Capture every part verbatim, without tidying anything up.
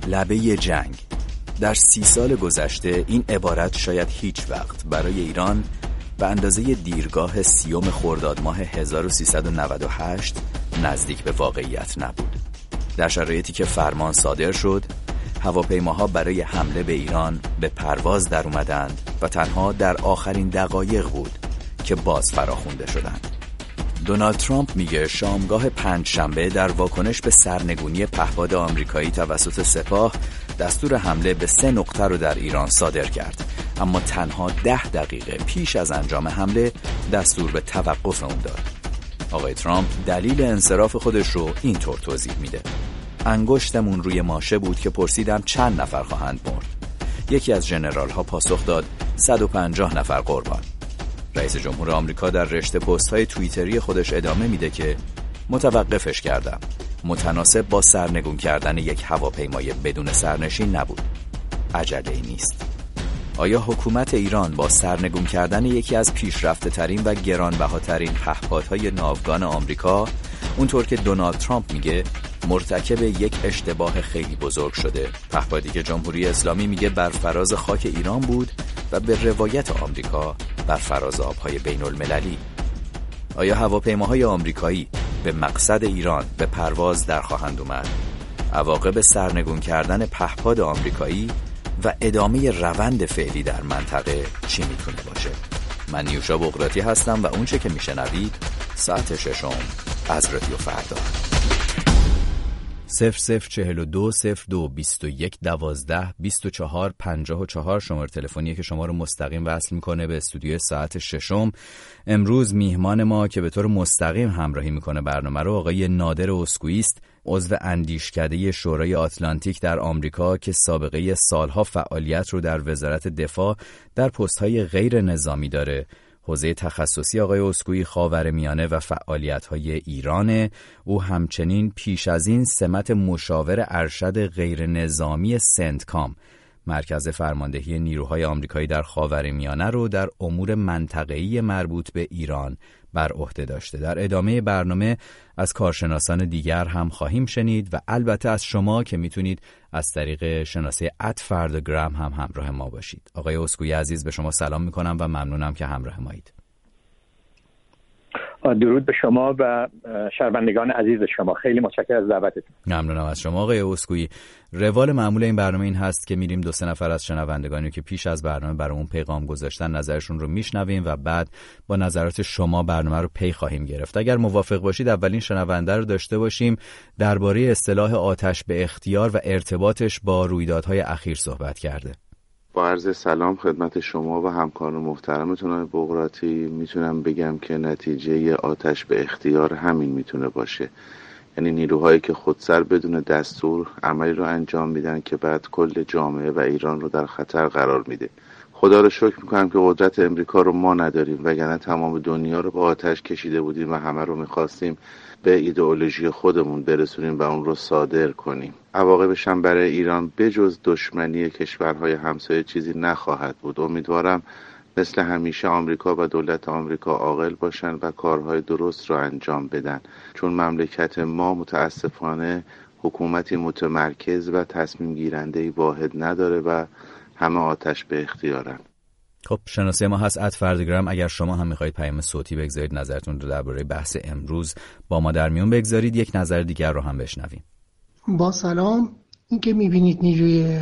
لبه جنگ. در سی سال گذشته این عبارت شاید هیچ وقت برای ایران به اندازه دیرگاه سیوم خرداد ماه هزار و سیصد و نود و هشت نزدیک به واقعیت نبود. در شرایطی که فرمان صادر شد، هواپیماها برای حمله به ایران به پرواز در اومدند و تنها در آخرین دقایق بود که باز فراخوانده شدند. دونالد ترامپ میگه شامگاه پنجشنبه در واکنش به سرنگونی پهپاد آمریکایی توسط سپاه دستور حمله به سه نقطه رو در ایران صادر کرد، اما تنها ده دقیقه پیش از انجام حمله دستور به توقف اون داد. آقای ترامپ دلیل انصراف خودش رو اینطور توضیح میده: انگشتمون روی ماشه بود که پرسیدم چند نفر خواهند مرد. یکی از ژنرال ها پاسخ داد صد و پنجاه نفر قربان. رئیس جمهور آمریکا در رشته پست های توییتری خودش ادامه میده که متوقفش کردم. متناسب با سرنگون کردن یک هواپیمای بدون سرنشین نبود. عجله‌ای نیست. آیا حکومت ایران با سرنگون کردن یکی از پیشرفته ترین و گرانبهاترین پهپادهای ناوگان آمریکا، اونطور که دونالد ترامپ میگه، مرتکب یک اشتباه خیلی بزرگ شده؟ پهپادی که جمهوری اسلامی میگه بر فراز خاک ایران بود و به روایت آمریکا بر فراز آبهای بین المللی. آیا هواپیماهای آمریکایی به مقصد ایران به پرواز در خواهند اومد؟ عواقب سرنگون کردن پهپاد آمریکایی و ادامه روند فعلی در منطقه چی میتونه باشه؟ من نیوشا بغراتی هستم و اونچه که میشنوید ساعت ششم از رادیو فردا. صفر صفر چهل و دو صفر دو بیست و یک دوازده بیست و چهار پنجاه و چهار شماره تلفنیه که شما رو مستقیم وصل میکنه به استودیو ساعت ششم. امروز میهمان ما که به طور مستقیم همراهی میکنه برنامه رو آقای نادر اسکویی است، عضو اندیشکده شورای آتلانتیک در آمریکا که سابقه سالها فعالیت رو در وزارت دفاع در پست‌های غیر نظامی داره. حوزه تخصصی آقای اسکویی خاورمیانه و فعالیت‌های ایرانه. او همچنین پیش از این سمت مشاور ارشد غیر نظامی سنتکام، مرکز فرماندهی نیروهای آمریکایی در خاورمیانه رو در امور منطقه‌ای مربوط به ایران بر عهده داشته. در ادامه برنامه از کارشناسان دیگر هم خواهیم شنید و البته از شما که میتونید از طریق شناسه ات فرداگرام هم همراه ما باشید. آقای اسکویی عزیز، به شما سلام میکنم و ممنونم که همراه مایید. درود به شما و شنوندگان عزیز شما. خیلی متشکرم از دعوتتون. ممنونم از شما آقای اسکویی. روال معمول این برنامه این هست که میریم دو سه نفر از شنوندگانی که پیش از برنامه برامون پیغام گذاشتن نظرشون رو میشنویم و بعد با نظرات شما برنامه رو پی خواهیم گرفت. اگر موافق باشید اولین شنونده رو داشته باشیم. درباره اصطلاح آتش به اختیار و ارتباطش با رویدادهای اخیر صحبت کرده. با عرض سلام خدمت شما و همکاران محترمتون آقای بغراتی، میتونم بگم که نتیجه آتش به اختیار همین میتونه باشه، یعنی نیروهایی که خودسر بدون دستور عملی رو انجام میدن که بعد کل جامعه و ایران رو در خطر قرار میده. خدا رو شکر میکنم که قدرت امریکا رو ما نداریم، وگرنه تمام دنیا رو به آتش کشیده بودیم و همه رو میخواستیم به ایدئولوژی خودمون برسونیم و اون رو صادر کنیم. عواقبش هم برای ایران بجز دشمنی کشورهای همسایه چیزی نخواهد بود. امیدوارم مثل همیشه آمریکا و دولت آمریکا عاقل باشن و کارهای درست رو انجام بدن، چون مملکت ما متاسفانه حکومتی متمرکز و تصمیم گیرنده واحد نداره و همه آتش به اختیارن. خب شناسه ما هست ات فرداگرام. اگر شما هم میخواید پیام صوتی بگذارید، نظرتون رو درباره بحث امروز با ما در میون بگذارید، یک نظر دیگر رو هم بشنویم. با سلام. این که میبینید نیروی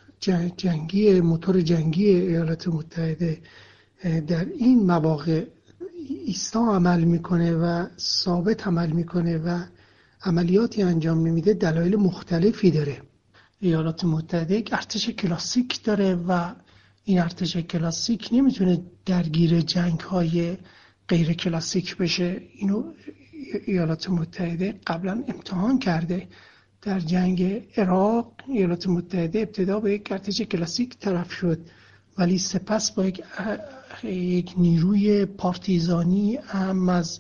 جنگی موتور جنگی ایالات متحده در این مواقع ایستا عمل میکنه و ثابت عمل میکنه و عملیاتی انجام نمیده، دلایل مختلفی داره. ایالات متحده یک ارتش کلاسیک داره و این ارتش کلاسیک نمیتونه درگیر جنگ های غیر کلاسیک بشه. اینو ایالات متحده قبلا امتحان کرده. در جنگ عراق ایالات متحده ابتدا با یک ارتش کلاسیک طرف شد، ولی سپس با یک, یک نیروی پارتیزانی هم از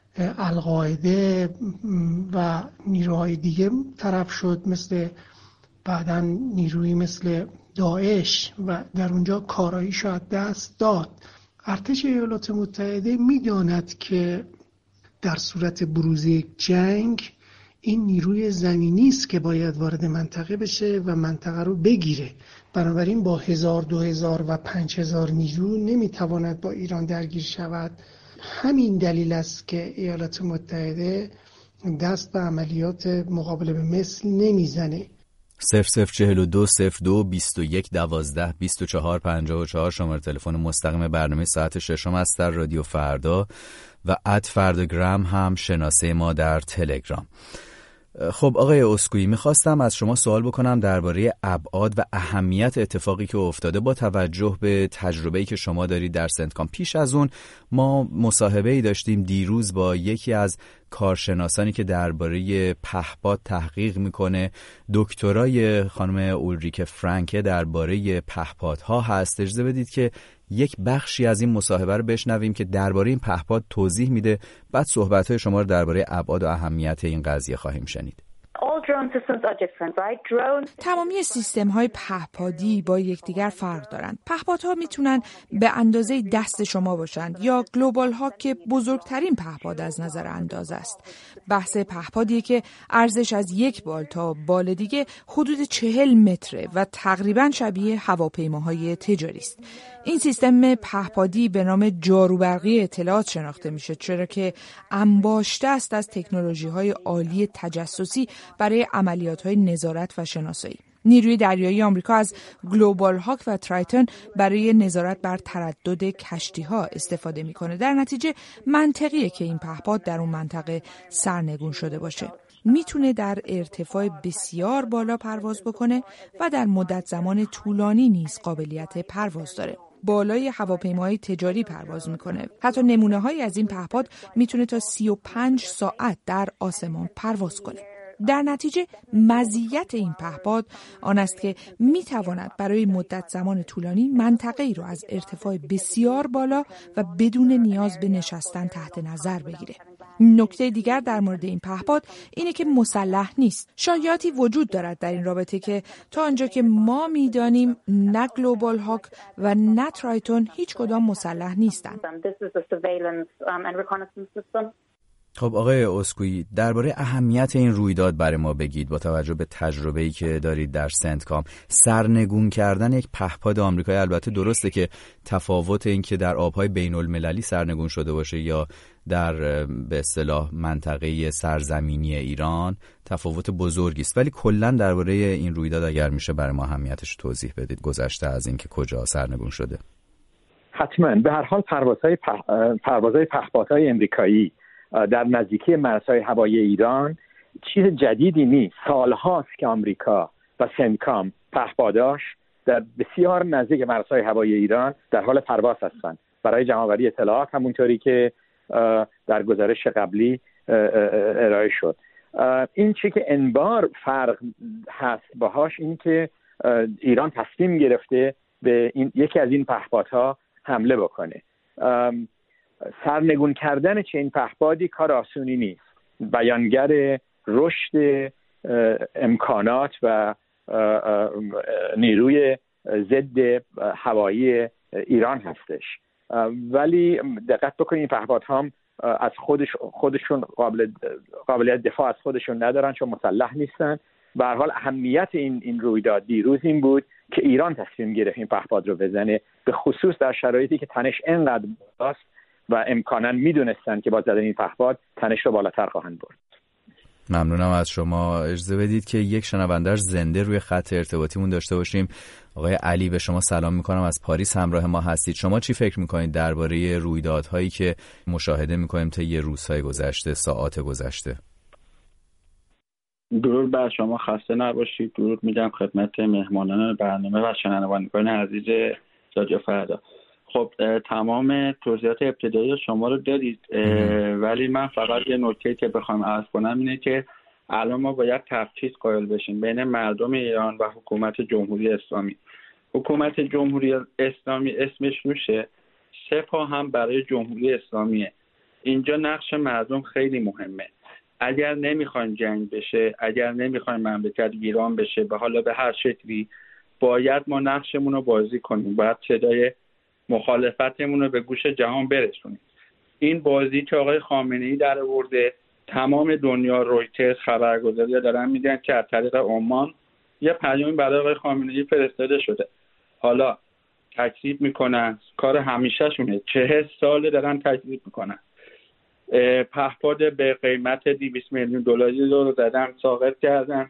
القاعده و نیروهای دیگه طرف شد، مثل بعداً نیروی مثل داعش، و در اونجا کارایی شاید دست داد. ارتش ایالات متحده میداند که در صورت بروز یک جنگ این نیروی زمینی است که باید وارد منطقه بشه و منطقه رو بگیره. بنابراین با هزار دو هزار و پنج هزار نیرو نمیتواند با ایران درگیر شود. همین دلیل است که ایالات متحده دست به عملیات مقابله به مثل نمیزنه. صفر صفر چهل و دو صفر دو بیست و یک دوازده بیست و چهار پنجاه و چهار شماره تلفن مستقیم برنامه ساعت ششم است در رادیو فردا و ات فرداگرام هم شناسه ما در تلگرام. خب آقای اسکویی، میخواستم از شما سوال بکنم درباره ابعاد و اهمیت اتفاقی که افتاده با توجه به تجربه‌ای که شما دارید در سنتکام. پیش از اون ما مصاحبه‌ای داشتیم دیروز با یکی از کارشناسانی که درباره پهپاد تحقیق میکنه. دکترای خانم اولریک فرانکه درباره پهپادها هست. اجازه بدید که یک بخشی از این مصاحبه رو بشنویم که درباره این پهپاد توضیح میده. بعد صحبت‌های شما رو درباره ابعاد و اهمیت این قضیه خواهیم شنید. تمامی سیستم‌های پهپادی با یکدیگر فرق دارند. پهپادها میتونن به اندازه دست شما باشند یا گلوبال ها که بزرگترین پهپاد از نظر اندازه است. بحث پهپادیه که ارزش از یک بال تا بال دیگه حدود چهل متره و تقریباً شبیه هواپیماهای تجاری است. این سیستم پهپادی به نام جاروبرقی اطلاعات شناخته میشه، چرا که انباشته است از تکنولوژی‌های عالی تجسسی برای عملیات‌های نظارت و شناسایی. نیروی دریایی آمریکا از گلوبال هاک و ترایتون برای نظارت بر تردد کشتی‌ها استفاده می‌کنه. در نتیجه منطقیه که این پهپاد در اون منطقه سرنگون شده باشه. میتونه در ارتفاع بسیار بالا پرواز بکنه و در مدت زمان طولانی نیز قابلیت پرواز داره. بالای هواپیماهای تجاری پرواز میکنه. حتی نمونه‌هایی از این پهپاد میتونه تا سی و پنج ساعت در آسمان پرواز کنه. در نتیجه مزیت این پهپاد آن است که میتواند برای مدت زمان طولانی منطقه‌ای را از ارتفاع بسیار بالا و بدون نیاز به نشستن تحت نظر بگیره. نکته دیگر در مورد این پهپاد اینه که مسلح نیست. شایعاتی وجود دارد در این رابطه که تا آنجا که ما میدانیم نه گلوبال هاک و نه ترایتون هیچ کدام مسلح نیستند. خب آقای اسکویی، درباره اهمیت این رویداد برای ما بگید با توجه به تجربه‌ای که دارید در سنتکام. سرنگون کردن یک پهپاد آمریکایی، البته درسته که تفاوت این که در آب‌های بین‌المللی سرنگون شده باشه یا در به اصطلاح منطقه سرزمینی ایران تفاوت بزرگی است، ولی کلا درباره این رویداد اگر میشه برای ما اهمیتش توضیح بدید، گذشته از این که کجا سرنگون شده. حتما. به هر حال پروازهای پح... پروازهای پهپادهای آمریکایی در نزدیکی مرزهای هوایی ایران چیز جدیدی نیست. سالهاست که آمریکا و سنتکام پهپاداش در بسیار نزدیک مرزهای هوایی ایران در حال پرواز هستند برای جمع‌آوری اطلاعات، همونطوری که در گزارش قبلی ارائه شد. این چی که انبار فرق هست باهاش این که ایران تصمیم گرفته به این یکی از این پهپادها حمله بکنه. سرنگون کردن چنین پهپادی کار آسونی نیست. بیانگر رشد امکانات و نیروی ضد هوایی ایران هستش، ولی دقت بکنید این پهپادها هم از خودش خودشون قابل قابلیت دفاع از خودشون ندارن چون مسلح نیستن. به هر حال اهمیت این این رویداد دیروز این بود که ایران تصمیم گرفت این پهپاد رو بزنه، به خصوص در شرایطی که تنش اینقدر بالاست و امکاناً میدونستن که با زدن این پهپاد تنش رو بالاتر خواهند برد. ممنونم از شما. اجازه بدید که یک شنونده‌اش زنده روی خط ارتباطیمون داشته باشیم. آقای علی، به شما سلام میکنم، از پاریس همراه ما هستید. شما چی فکر میکنید درباره رویدادهایی که مشاهده میکنیم طی روزهای گذشته، ساعات گذشته؟ درود بر شما، خسته نباشید. درود میگم خدمت مهمانان برنامه و شنوندگان عزیز رادیو فردا. خب تمام توضیحات ابتدایی شما رو دارید، ولی من فقط یه نکته که بخوام عرض کنم اینه که الان ما باید تفکیک قائل بشیم بین مردم ایران و حکومت جمهوری اسلامی. حکومت جمهوری اسلامی اسمش روشه، سپاه هم برای جمهوری اسلامیه. اینجا نقش مردم خیلی مهمه. اگر نمیخوایم جنگ بشه، اگر نمیخوایم مملکت ویران بشه به حالا به هر شکلی، باید ما نقشمون رو بازی کنیم. باید صدای مخالفتمون رو به گوش جهان برسونیم. این بازی که آقای خامنه‌ای در آورده تمام دنیا، رویترز، خبرگزاری‌ها دارن میگن که از طریق عمان یه پیامی برای آقای خامنه‌ای فرستاده شده. حالا تکذیب میکنن، کار همیشه شونه، چهل ساله دارن تکذیب میکنن. پهپاد به قیمت دویست میلیون دلاری رو زدن، ساقط کردن.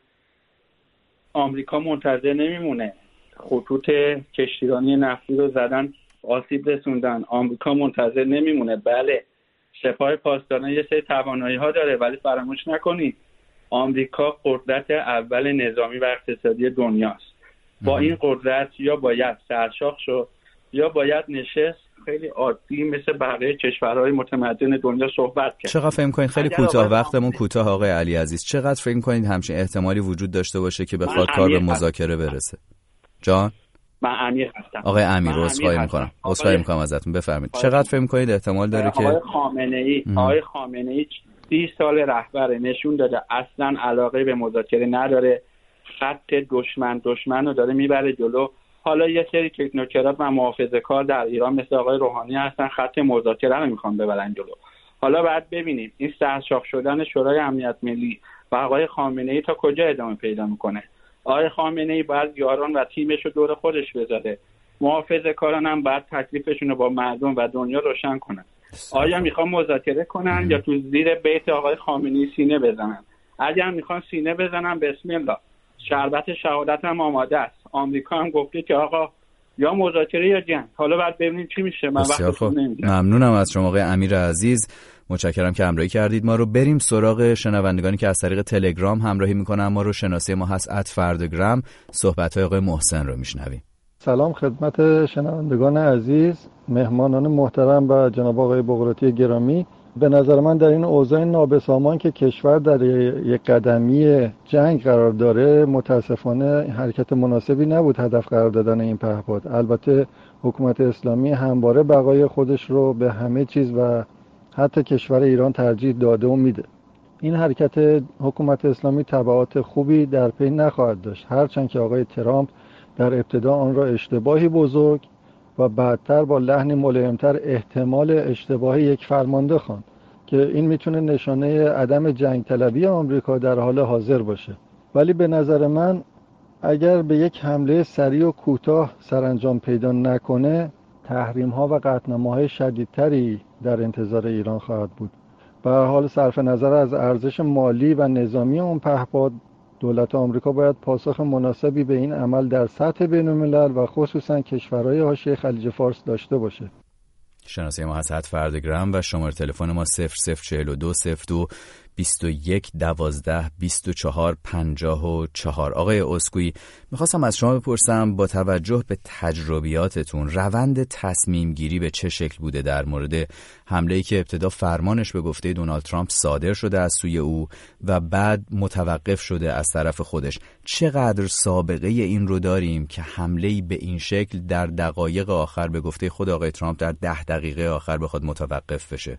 آمریکا منتظر نمیمونه. خطوط کشتیرانی نفتی رو زدن، آسیب رسوندن. آمریکا منتظر نمیمونه. بله، سپاه پاسداران یه سری توانایی ها داره، ولی فراموش نکنید آمریکا قدرت اول نظامی و اقتصادی دنیاست. با این قدرت یا باید سرشاخ شد یا باید نشست خیلی عادی مثل بقیه کشورهای متمدن دنیا صحبت کرد. چقدر فکر می‌کنید، خیلی کوتاه وقتمون کوتاه آقای علی عزیز، چقدر فکر می‌کنید همچین احتمالی وجود داشته باشه که بخواد کار به مذاکره برسه؟ جان من امیر هستم. آقای امیر، عذرخواهی می‌کنم. عذرخواهی می‌کنم ازتون، بفرمایید. چقدر فکر می‌کنید احتمال داره که آقای خامنه‌ای آقای خامنه‌ای سی سال رهبر نشون داده اصلا علاقه به مذاکره نداره، خط دشمن دشمن رو داره میبره جلو. حالا یه سری تکنوکرات و محافظه‌کار در ایران مثل آقای روحانی هستن، خط مذاکره رو میخوان ببرن جلو. حالا بعد ببینیم این سرشاخ شدن شورای امنیت ملی و آقای خامنه‌ای تا کجا ادامه پیدا میکنه. آقای خامنه‌ای باید یاران و تیمش رو دور خودش بذاره، محافظه‌کاران هم باید تکلیفشون رو با مردم و دنیا روشن کنن. آیا میخوان مذاکره کنن یا تو زیر بیت آقای خامنه‌ای سینه بزنن؟ اگر میخوان سینه بزنن بسم الله، شربت شهادت هم آماده است. آمریکا هم گفته که آقا یا مذاکره یا جنگ. حالا بعد ببینیم چی میشه. من وقتتون نمیدم. ممنونم از شما آقای امیر عزیز، متشکرم که همراهی کردید ما رو. بریم سراغ شنوندگانی که از طریق تلگرام همراهی میکنن ما رو. شناسه ما هست ات فردگرام. صحبت های آقای محسن رو میشنویم. سلام خدمت شنوندگان عزیز، مهمانان محترم و جناب آقای بقراتی گرامی. به نظر من در این اوضاع نابسامان که کشور در یک قدمی جنگ قرار داره، متاسفانه حرکت مناسبی نبود هدف قرار دادن این پهپاد. البته حکومت اسلامی همواره بقای خودش رو به همه چیز و حتی کشور ایران ترجیح داده و میده. این حرکت حکومت اسلامی تبعات خوبی در پی نخواهد داشت، هرچند که آقای ترامپ در ابتدا آن را اشتباهی بزرگ و بعدتر با لحنی ملایمتر احتمال اشتباهی یک فرمانده خواند که این میتونه نشانه عدم جنگ طلبی آمریکا در حال حاضر باشه. ولی به نظر من اگر به یک حمله سریع و کوتاه سرانجام پیدا نکنه، تحریم ها و قطعنامه‌های شدیدتری در انتظار ایران خواهد بود. به هر حال صرف نظر از ارزش مالی و نظامی اون پهپاد، دولت آمریکا باید پاسخ مناسبی به این عمل در سطح بین‌الملل و خصوصا کشورهای حاشیه خلیج فارس داشته باشه. شناسه ما هست فردگرام و شماره تلفن ما صفر صفر چهل و دو صفر دو بیست و یک دوازده بیست و چهار پنجاه و چهار. آقای اسکویی، میخواستم از شما بپرسم با توجه به تجربیاتتون روند تصمیم گیری به چه شکل بوده در مورد حمله‌ای که ابتدا فرمانش به گفته دونالد ترامپ صادر شده از سوی او و بعد متوقف شده از طرف خودش. چقدر سابقه این رو داریم که حمله‌ای به این شکل در دقایق آخر به گفته خود آقای ترامپ در ده دقیقه آخر بخواد متوقف بشه؟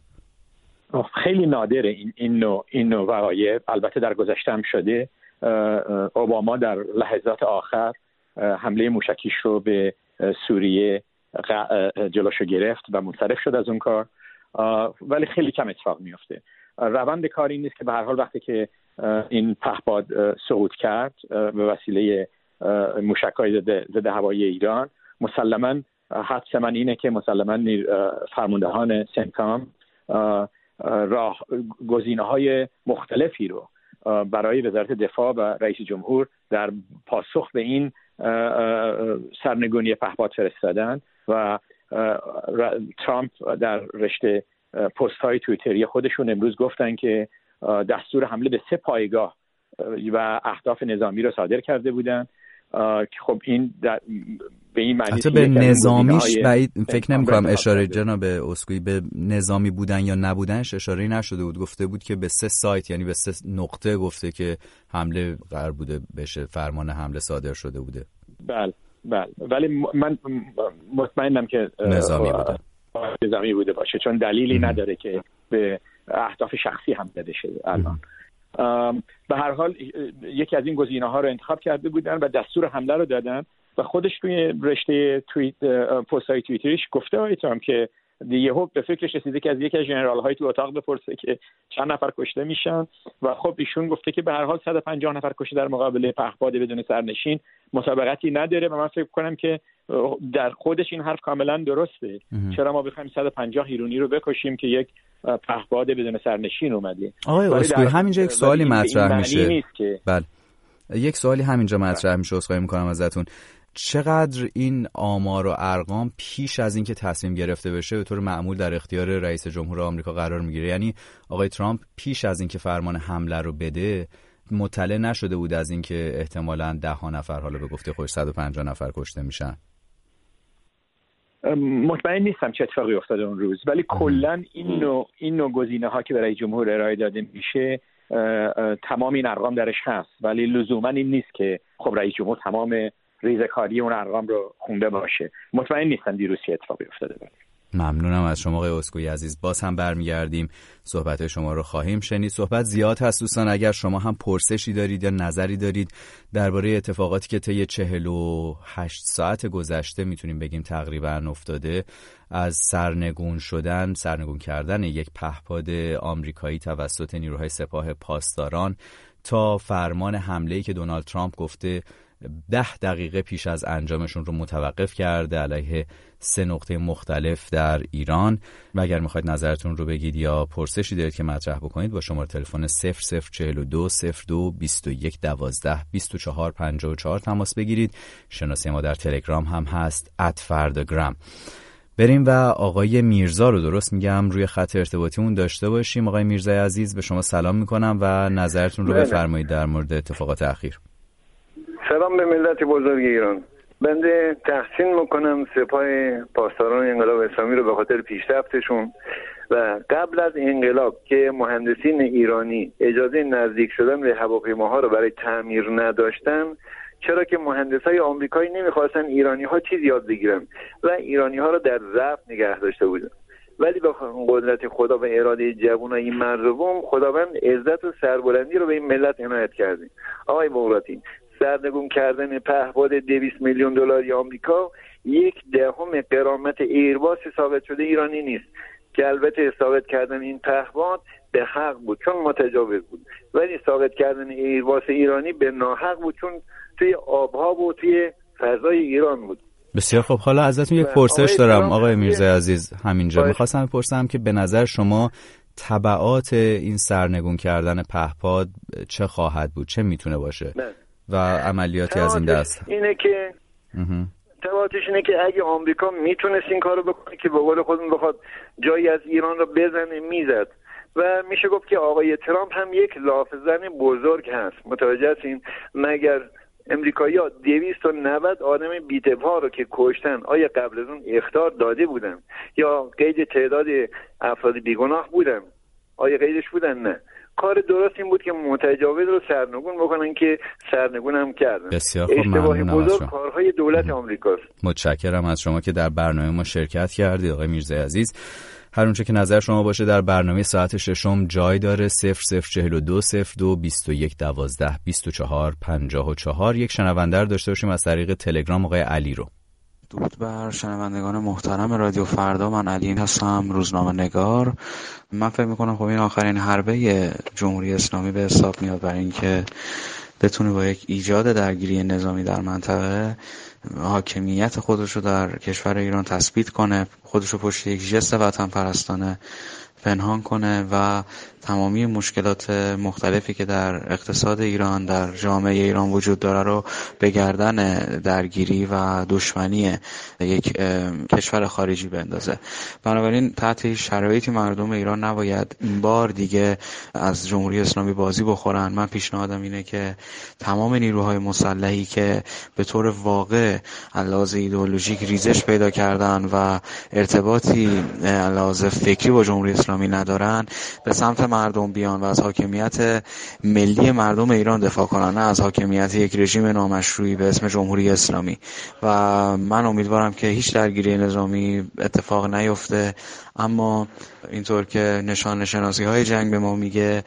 خیلی نادره این این نوع این نوع وقایع. البته در گذشته هم شده. اوباما در لحظات آخر حمله موشکیش رو به سوریه جلوشو گرفت و منصرف شد از اون کار، ولی خیلی کم اتفاق میفته. روند کار این نیست که به هر حال وقتی که این پهپاد صعود کرد به وسیله موشک‌های ضد هوایی ایران، مسلماً حدس من اینه که مسلماً فرماندهان سنتام راه گزینه‌های مختلفی رو برای وزارت دفاع و رئیس جمهور در پاسخ به این سرنگونی پهپاد فرستادن و ترامپ در رشته پست‌های توییتری خودشون امروز گفتن که دستور حمله به سه پایگاه و اهداف نظامی رو صادر کرده بودن که خب این در به این معنی حتی به نظامیش بعید فکر نمی‌کنم اشاره جناب اسکویی به نظامی بودن یا نبودنش اشاره نشده بود. گفته بود که به سه سایت یعنی به سه نقطه گفته که حمله قرار بوده بشه، فرمان حمله صادر شده بوده. بله بله ولی من مطمئنم که نظامی بوده نظامی بوده باشه، چون دلیلی نداره که به اهداف شخصی حمله بشه الان. به هر حال یکی از این گزینه‌ها رو انتخاب کرده بودن و دستور حمله رو دادن و خودش توی رشته توییت پست‌های توییتریش گفته آقای ترامپ که یهو به فکرش رسیده که از یکی از ژنرال های تو اتاق بپرسه که چند نفر کشته میشن و خب ایشون گفته که به هر حال صد و پنجاه نفر کشته در مقابل پهپاد بدون سرنشین مسابقتی نداره و من فکر کنم که در خودش این حرف کاملا درسته. چرا ما بخوایم صد و پنجاه ایرانی رو بکشیم که یک پهپاد بدون سرنشین اومده؟ آقای اسکوئی همینجا یک سوالی مطرح میشه. بله یک سوالی همینجا مطرح میشه، عذرخواهی میکنم ازتون. چقدر این آمار و ارقام پیش از اینکه تصمیم گرفته بشه به طور معمول در اختیار رئیس جمهور آمریکا قرار میگیره؟ یعنی آقای ترامپ پیش از اینکه فرمان حمله رو بده مطلع نشده بود از اینکه احتمالاً ده ها نفر، حالا به گفته خودش صد و پنجاه نفر کشته میشن؟ مطمئن نیستم چه اتفاقی افتاده اون روز، ولی کلا این نوع این نوع گزینه ها که برای جمهور ارائه داده میشه تمام این ارقام درش هست، ولی لزوما این نیست که خب رئیس جمهور تمام ریزکاری اون ارقام رو خونده باشه. مطمئن نیستم دیروز چه اتفاقی افتاده بود. ممنونم از شما آقای اسکوئی عزیز. باز هم برمیگردیم، صحبت شما رو خواهیم شنید. صحبت زیاد هست دوستان، اگر شما هم پرسشی دارید یا نظری دارید درباره اتفاقاتی که طی چهل و هشت ساعت گذشته میتونیم بگیم تقریبا افتاده، از سرنگون شدن سرنگون کردن یک پهپاد آمریکایی توسط نیروهای سپاه پاسداران تا فرمان حمله‌ای که دونالد ترامپ گفته ده دقیقه پیش از انجامشون رو متوقف کرده علیه سه نقطه مختلف در ایران. و اگر میخواید نظرتون رو بگید یا پرسشی دارید که مطرح بکنید با شماره تلفن صفر صفر چهل و دو صفر دو بیست و یک دوازده بیست و چهار پنجاه و چهار تماس بگیرید. شناسه ما در تلگرام هم هست ات فرداگرام. بریم و آقای میرزا رو، درست میگم، روی خط ارتباطیمون داشته باشیم. آقای میرزای عزیز به شما سلام میکنم و نظرتون رو بفرمایید در مورد اتفاقات اخیر. سلام به ملت بزرگ ایران. بنده تحسین میکنم سپاه پاسداران انقلاب اسلامی رو به خاطر پیشرفتشون و قبل از انقلاب که مهندسین ایرانی اجازه نزدیک شدن به هواپیماها رو برای تعمیر نداشتن، چرا که مهندسای آمریکایی نمیخواستن ایرانی ها چیز یاد بگیرن و ایرانی ها رو در ضعف نگه داشته بودن. ولی با قدرت خدا و اراده جوانای مردم، خداوند عزت و سربلندی رو به این ملت عنایت کرده. آقای بغراتی، سرنگون کردن پهپاد دویست میلیون دلاری آمریکا یک دهم غرامت ایرباس ثابت شده ایرانی نیست که البته ثابت کردن این پهپاد به حق بود چون متجاوز بود، ولی ثابت کردن ایرباس ایرانی به ناحق بود چون توی آبها و توی فضای ایران بود. بسیار خب، حالا ازتون یک پرسش دارم آقای میرزا عزیز. همینجا میخواستم بپرسم که به نظر شما تبعات این سرنگون کردن پهپاد چه خواهد بود، چه میتونه باشه نه. و عملیاتی از این دست؟ اینه که تبعاتش اینه که اگه آمریکا میتونست این کارو بکنه که به قول خودمون بخواد جایی از ایران رو بزنه میزد، و میشه گفت که آقای ترامپ هم یک لافزن بزرگ هست. متوجه هستین؟ مگر امریکایی‌ها دویست و نود آدم بی‌تبها رو که کشتن آیا قبل از اون اخطار داده بودن یا قید تعداد افراد بیگناه بودن؟ آیا قیدش بودن؟ نه. کار درست این بود که متجاوز رو سرنگون بکنن که سرنگون هم کردن. بسیار خوب، اشتباهی بزرگ کارهای دولت آمریکاست. متشکرم از شما که در برنامه ما شرکت کردید آقای میرزای عزیز. هر اونچه که نظر شما باشه در برنامه ساعت ششم جای داره. صفر صفر چهل و دو صفر دو بیست و یک دوازده بیست و چهار پنجاه و چهار. یک شنونده داشته باشیم از طریق تلگرام، آقای علی رو. درود بر شنوندگان محترم رادیو فردا، من علی هستم، روزنامه نگار. من فکر میکنم خب این آخرین حربه جمهوری اسلامی به حساب میاد برای اینکه بتونه با یک ایجاد درگیری نظامی در منطقه حاکمیت خودش رو در کشور ایران تثبیت کنه، خودش رو پشت یک ژست وطن پرستانه پنهان کنه و تمامی مشکلات مختلفی که در اقتصاد ایران، در جامعه ایران وجود داره رو به گردن درگیری و دشمنی یک کشور خارجی بندازه. بنابراین تحت شرایطی مردم ایران نباید این بار دیگه از جمهوری اسلامی بازی بخورن. من پیشنهادم اینه که تمام نیروهای مسلحی که به طور واقع علاوه ایدئولوژیک ریزش پیدا کردن و ارتباطی علاوه فکری با جمهوری اسلامی ندارن به سمت مردم بیان و از حاکمیت ملی مردم ایران دفاع کنن، نه از حاکمیت یک رژیم نامشروعی به اسم جمهوری اسلامی. و من امیدوارم که هیچ درگیری نظامی اتفاق نیفته، اما اینطور که نشان شناسی های جنگ به ما میگه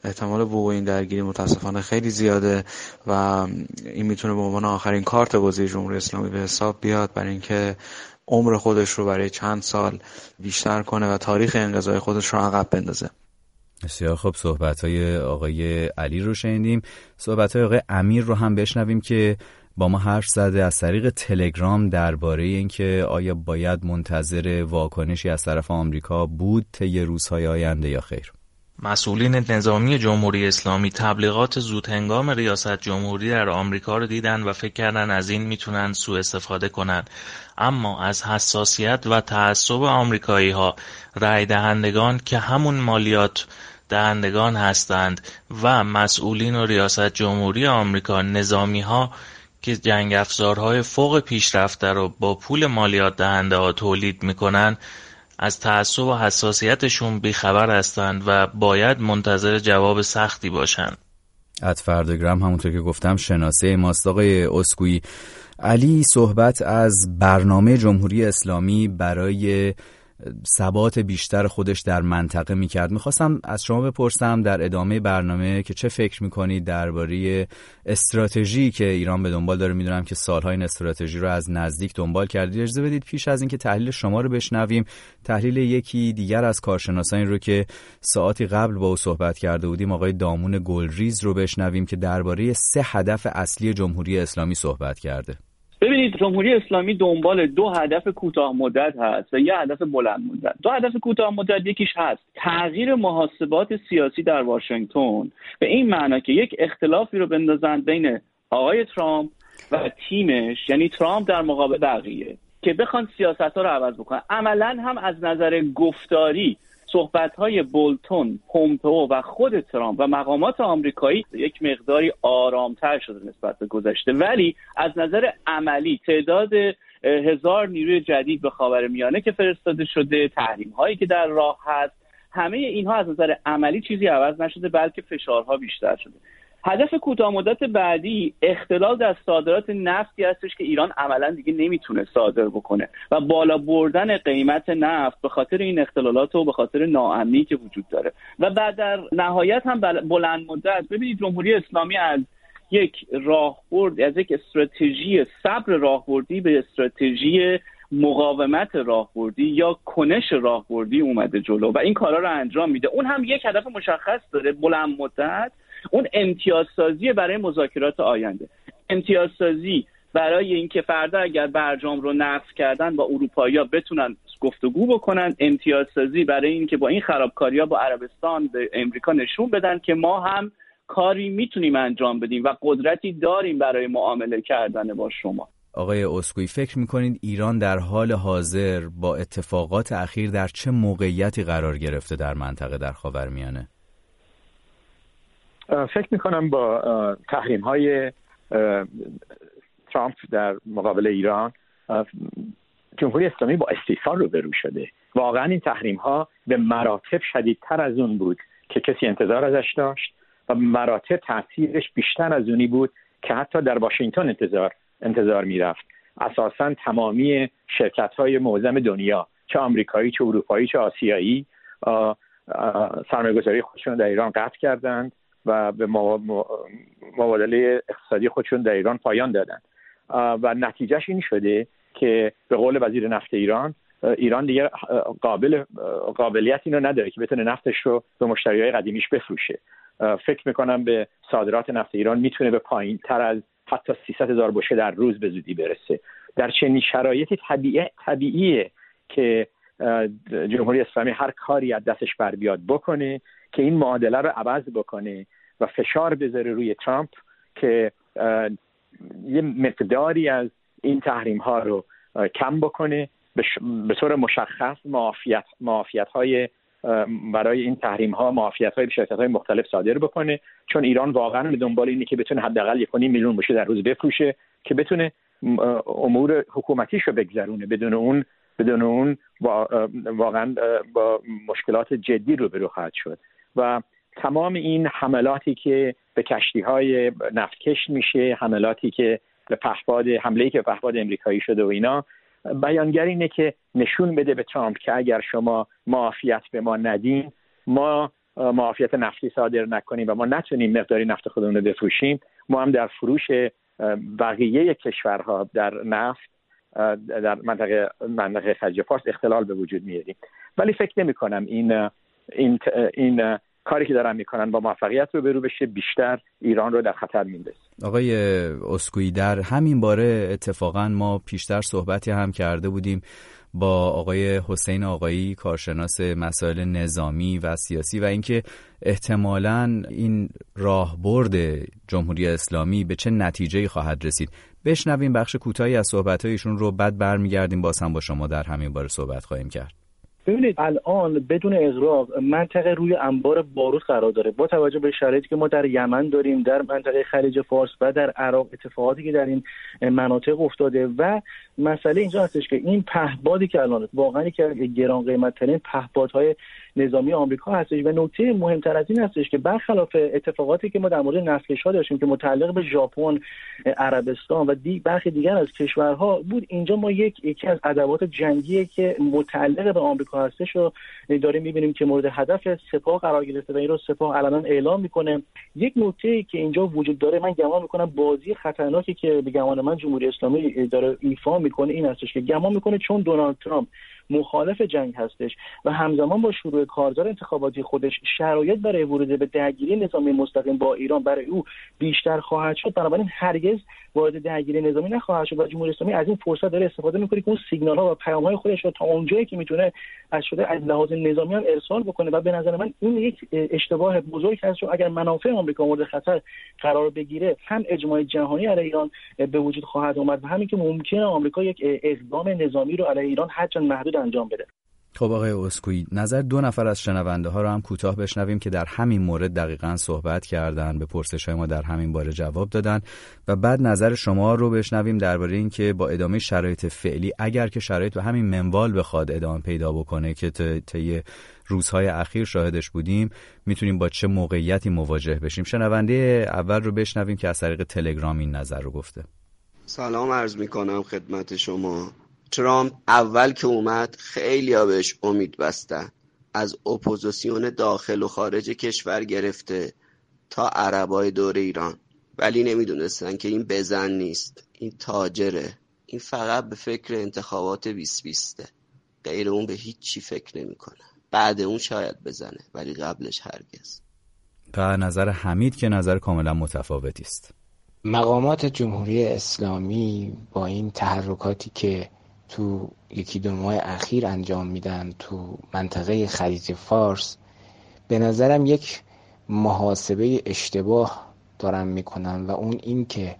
احتمال وقوع این درگیری متاسفانه خیلی زیاده و این میتونه به عنوان آخرین کارت بازی جمهوری اسلامی به حساب بیاد برای اینکه عمر خودش رو برای چند سال بیشتر کنه و تاریخ انقضای خودش رو عقب بندازه. بسیار خب، صحبت‌های آقای علی رو شنیدیم. صحبت‌های آقای امیر رو هم بشنویم که با ما حرف زده از طریق تلگرام درباره اینکه آیا باید منتظر واکنشی از طرف آمریکا بود طی روزهای آینده یا خیر. مسئولین نظامی جمهوری اسلامی تبلیغات زودهنگام ریاست جمهوری در آمریکا رو دیدن و فکر کردن از این میتونن سوء استفاده کنن، اما از حساسیت و تعصب آمریکایی ها رای دهندگان که همون مالیات دهندگان هستند و مسئولین و ریاست جمهوری آمریکا نظامی ها که جنگ افزارهای فوق پیشرفته رو با پول مالیات دهنده ها تولید میکنن از تعصب و حساسیتشون بیخبر هستند و باید منتظر جواب سختی باشن. ات فردگرام همونطور که گفتم شناسه ماست. آقای اسکویی، علی صحبت از برنامه جمهوری اسلامی برای ثبات بیشتر خودش در منطقه میکرد. میخواستم از شما بپرسم در ادامه برنامه که چه فکر میکنید درباره استراتژی که ایران به دنبال داره. میدونم که سالها این استراتژی رو از نزدیک دنبال کردید. اجازه بدید پیش از اینکه تحلیل شما رو بشنویم، تحلیل یکی دیگر از کارشناسان رو که ساعتی قبل با او صحبت کرده بودیم، آقای دامون گلریز رو بشنویم که درباره سه هدف اصلی جمهوری اسلامی صحبت کرده. ببینید، جمهوری اسلامی دنبال دو هدف کوتاه مدت هست و یه هدف بلند مدت. دو هدف کوتاه مدت یکیش هست تغییر محاسبات سیاسی در واشنگتن، به این معنا که یک اختلافی رو بندازن بین آقای ترامپ و تیمش، یعنی ترامپ در مقابل بقیه، که بخوان سیاست‌ها رو عوض بکنن. عملاً هم از نظر گفتاری صحبت‌های بولتون، پومپئو و خود ترامپ و مقامات آمریکایی یک مقداری آرامتر شده نسبت به گذشته، ولی از نظر عملی تعداد هزار نیروی جدید به خاورمیانه که فرستاده شده، تحریم‌هایی که در راه هست، همه اینها از نظر عملی چیزی عوض نشده، بلکه فشارها بیشتر شده. هدف کوتاه مدت بعدی اختلال در صادرات نفتی هستش که ایران عملا دیگه نمیتونه صادر بکنه و بالا بردن قیمت نفت به خاطر این اختلالات و به خاطر ناامنی که وجود داره. و بعد در نهایت هم بلند مدت، ببینید جمهوری اسلامی از یک راهبرد، از یک استراتژی صبر راهبردی به استراتژی مقاومت راهبردی یا کنش راهبردی اومده جلو و این کارا رو انجام میده. اون هم یک هدف مشخص داره بلند مدت، اون امتیازسازی برای مذاکرات آینده، امتیازسازی برای اینکه فردا اگر برجام رو نقض کردن با اروپایی‌ها بتونن گفتگو بکنن، امتیازسازی برای اینکه با این خرابکاری‌ها با عربستان به امریکا نشون بدن که ما هم کاری میتونیم انجام بدیم و قدرتی داریم برای معامله کردن با شما. آقای اسکویی، فکر میکنید ایران در حال حاضر با اتفاقات اخیر در چه موقعیتی قرار گرفته در منطقه در خاورمیانه؟ فکر میکنم با تحریم های ترامپ در مقابل ایران جمهوری اسلامی با استیصال روبرو شده. واقعا این تحریم ها به مراتب شدیدتر از اون بود که کسی انتظار ازش داشت و مراتب تاثیرش بیشتر از اونی بود که حتی در واشنگتن انتظار انتظار میرفت. اساسا تمامی شرکت های معظم دنیا، چه آمریکایی چه اروپایی چه آسیایی، سرمایه‌گذاری خودشون در ایران قطع کردند و به مبادله اقتصادی خودشون در ایران پایان دادن و نتیجهش این شده که به قول وزیر نفت ایران، ایران دیگه قابل قابلیت اینو نداره که بتونه نفتش رو به مشتریای قدیمیش بفروشه. فکر میکنم به صادرات نفت ایران میتونه به پایین تر از حتی سیصد هزار بشکه در روز به زودی برسه. در چنین شرایطی طبیعی طبیعیه که جمهوری اسلامی هر کاری از دستش بر بیاد بکنه که این معادله رو عوض بکنه و فشار بذاره روی ترامپ که یه مقداری از این تحریم ها رو کم بکنه، به طور مشخص معافیت معافیت های برای این تحریم ها معافیت های به شرکت های مختلف صادر بکنه، چون ایران واقعا به دنبال اینه که بتونه حداقل یک و نیم میلیون بشکه در روز بفروشه که بتونه امور حکومتیش رو بگذرونه. بدون اون بدون اون واقعا با مشکلات جدی روبرو خواهد شد. و تمام این حملاتی که به کشتی‌های نفتکش میشه، حملاتی که به پهپاد حمله‌ای که به پهپاد امریکایی شده و اینا، بیانگر اینه که نشون بده به ترامپ که اگر شما معافیت به ما ندین، ما معافیت نفتی صادر نکنیم و ما نتونیم مقداری نفت خودمون رو بفروشیم، ما هم در فروش بقیه کشورها در نفت در منطقه منطقه خلیج فارس اختلال به وجود میاریم. ولی فکر نمی کنم این این این کاری که دارن میکنن با موفقیت رو برو بشه، بیشتر ایران رو در خطر میندازه. آقای اسکویی، در همین باره اتفاقا ما پیشتر صحبتی هم کرده بودیم با آقای حسین آقایی، کارشناس مسائل نظامی و سیاسی، و اینکه احتمالاً این راهبرد جمهوری اسلامی به چه نتیجه‌ای خواهد رسید. بشنویم بخش کوتاهی از صحبت‌های ایشون رو، بعد برمیگردیم باز هم با شما در همین باره صحبت خواهیم کرد. ببینید الان بدون اغراق منطقه روی انبار بارود قرار داره. با توجه به شرایطی که ما در یمن داریم، در منطقه خلیج فارس و در عراق، اتفاقاتی که در این مناطق افتاده و مسئله اینجا هستش که این پهپادی که الان واقعا که گران قیمت ترین پهپادهای نظامی آمریکا هستش و نکته مهمتر از این هستش که برخلاف اتفاقاتی که ما در مورد نفتکش‌ها داشتیم که متعلق به ژاپن، عربستان و دی برخی دیگر از کشورها بود، اینجا ما یک یکی از ادوات جنگی که متعلق به آمریکا هستش رو داریم می‌بینیم که مورد هدف سپاه قرار گرفته و این رو سپاه علنا اعلام می‌کنه. یک نکته‌ای که اینجا وجود داره، من گمان می‌کنم بازی خطرناکی که به گمان من جمهوری اسلامی داره ایفا می‌کنه این هستش که گمان می‌کنه چون دونالد ترامپ مخالف جنگ هستش و همزمان با شروع کارزار انتخاباتی خودش شرایط برای ورود به درگیری نظامی مستقیم با ایران برای او بیشتر خواهد شد، بنابراین هرگز وارد درگیری نظامی نخواهد شد و جمهوری اسلامی از این فرصت داره استفاده می‌کنه که اون سیگنال‌ها و پیام‌های خودش رو تا اونجایی که میتونه از شده از لحاظ نظامی هم ارسال بکنه و به نظر من این یک اشتباه بزرگ هست، چون اگر منافع آمریکا مورد خطر قرار بگیره هم اجماع جهانی علیه ایران به وجود خواهد اومد و همین که ممکنه آمریکا یک اقدام نظامی رو علیه ایران هرچند محدود انجام بده. خب آقای اسکویی، نظر دو نفر از شنونده ها رو هم کوتاه بشنویم که در همین مورد دقیقاً صحبت کردن، به پرسش‌های ما در همین باره جواب دادن و بعد نظر شما رو بشنویم درباره این که با ادامه شرایط فعلی، اگر که شرایط به همین منوال بخواد ادامه پیدا بکنه که طی روزهای اخیر شاهدش بودیم، میتونیم با چه موقعیتی مواجه بشیم. شنونده اول رو بشنویم که از طریق تلگرام این نظر رو گفته. سلام عرض میکنم خدمت شما. ترامپ اول که اومد خیلی ها بهش امید بستن، از اپوزیسیون داخل و خارج کشور گرفته تا عربای دور ایران، ولی نمیدونستن که این بزن نیست، این تاجره، این فقط به فکر انتخابات بیست بیسته، غیر اون به هیچ چی فکر نمیکنه. بعد اون شاید بزنه ولی قبلش هرگز. و نظر حمید که نظر کاملا متفاوتی است. مقامات جمهوری اسلامی با این تحرکاتی که تو یکی دو ماه اخیر انجام میدن تو منطقه خلیج فارس، به نظرم یک محاسبه اشتباه دارن میکنن و اون این که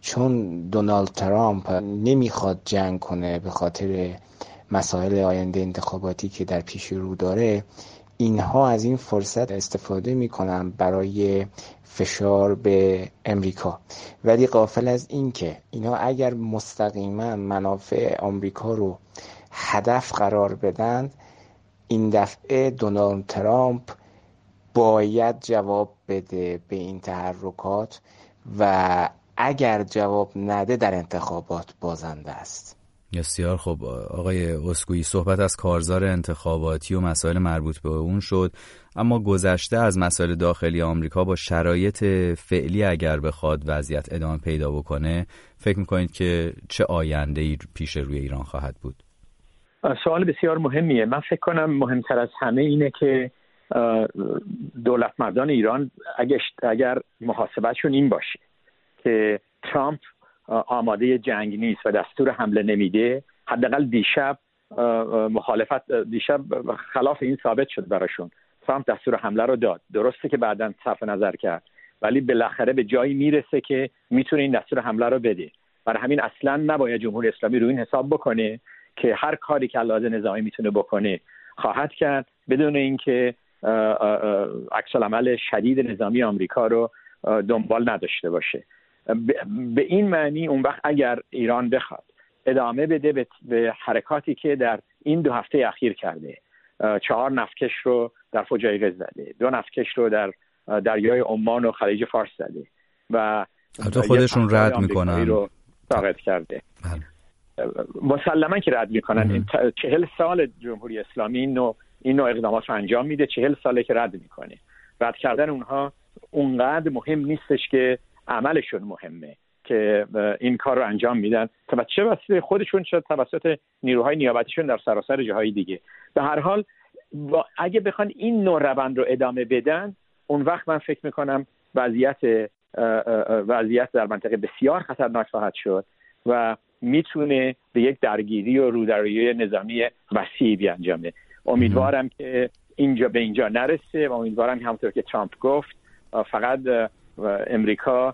چون دونالد ترامپ نمیخواد جنگ کنه به خاطر مسائل آینده انتخاباتی که در پیش رو داره، اینها از این فرصت استفاده میکنن برای فشار به امریکا، ولی غافل از این که اینا اگر مستقیما منافع آمریکا رو هدف قرار بدن، این دفعه دونالد ترامپ باید جواب بده به این تحرکات و اگر جواب نده در انتخابات بازنده است. بسیار خب آقای اسکویی، صحبت از کارزار انتخاباتی و مسائل مربوط به اون شد، اما گذشته از مسائل داخلی آمریکا با شرایط فعلی اگر بخواد وضعیت ادامه پیدا بکنه، فکر میکنید که چه آینده‌ای پیش روی ایران خواهد بود؟ سوال بسیار مهمیه. من فکر کنم مهمتر از همه اینه که دولت مردان ایران اگر, اگر محاسبهشون این باشه که ترامپ آماده جنگ نیست و دستور حمله نمیده، حداقل دیشب مخالفت دیشب خلاف این ثابت شد براشون. ترامپ دستور حمله رو داد، درسته که بعداً صرف نظر کرد، ولی بالاخره به جایی میرسه که میتونه این دستور حمله رو بده. برای همین اصلاً نباید جمهوری اسلامی رو این حساب بکنه که هر کاری که علاوه نظامی میتونه بکنه خواهد کرد بدون اینکه عکس العمل شدید نظامی آمریکا رو دنبال نداشته باشه. به این معنی اون وقت اگر ایران بخواد ادامه بده به حرکاتی که در این دو هفته اخیر کرده، چهار نفتکش رو در فجایع زده، دو نفتکش رو در دریای عمان و خلیج فارس زده و حتی خودشون رد میکنن رو ساقط کرده، مسلما که رد میکنن. این چهل سال جمهوری اسلامی نوع این نوع اقدامات رو انجام میده، چهل ساله که رد میکنه. رد کردن اونها اونقدر مهم نیستش که عملشون مهمه که این کار رو انجام میدن، چه وسیله خودشون چه توسط نیروهای نیابتیشون در سراسر جاهای دیگه. به هر حال اگه بخوان این نوع روند رو ادامه بدن، اون وقت من فکر میکنم وضعیت وضعیت در منطقه بسیار خطرناک خواهد شد و میتونه به یک درگیری و رودرویی نظامی وسیعی بیانجامه. امیدوارم که اینجا به اینجا نرسه و امیدوارم همونطور که ترامپ گفت فقط امریکا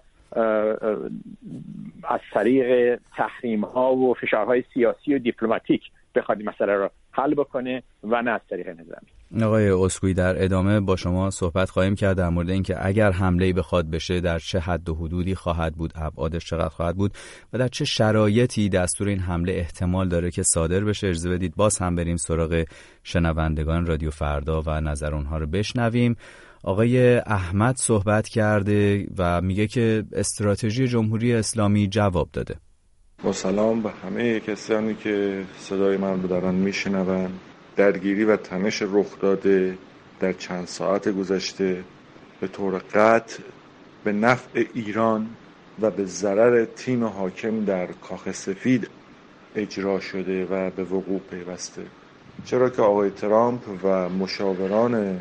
از طریق تحریم ها و فشارهای سیاسی و دیپلماتیک بخواد این مسئله رو حل بکنه و نه از طریق نظامی. آقای اسکوئی، در ادامه با شما صحبت خواهیم کرد در مورد اینکه اگر حمله‌ای بخواد بشه در چه حد و حدودی خواهد بود، ابعادش چقدر خواهد بود و در چه شرایطی دستور این حمله احتمال داره که صادر بشه. اجازه بدید باز هم بریم سراغ شنوندگان رادیو فردا و نظر اونها رو بشنویم. آقای احمد صحبت کرده و میگه که استراتژی جمهوری اسلامی جواب داده. با سلام به همه کسانی که صدای من رو دارن میشنون. درگیری و تنش رخ داده در چند ساعت گذشته به طور قطع به نفع ایران و به ضرر تیم حاکم در کاخ سفید اجرا شده و به وقوع پیوسته، چرا که آقای ترامپ و مشاوران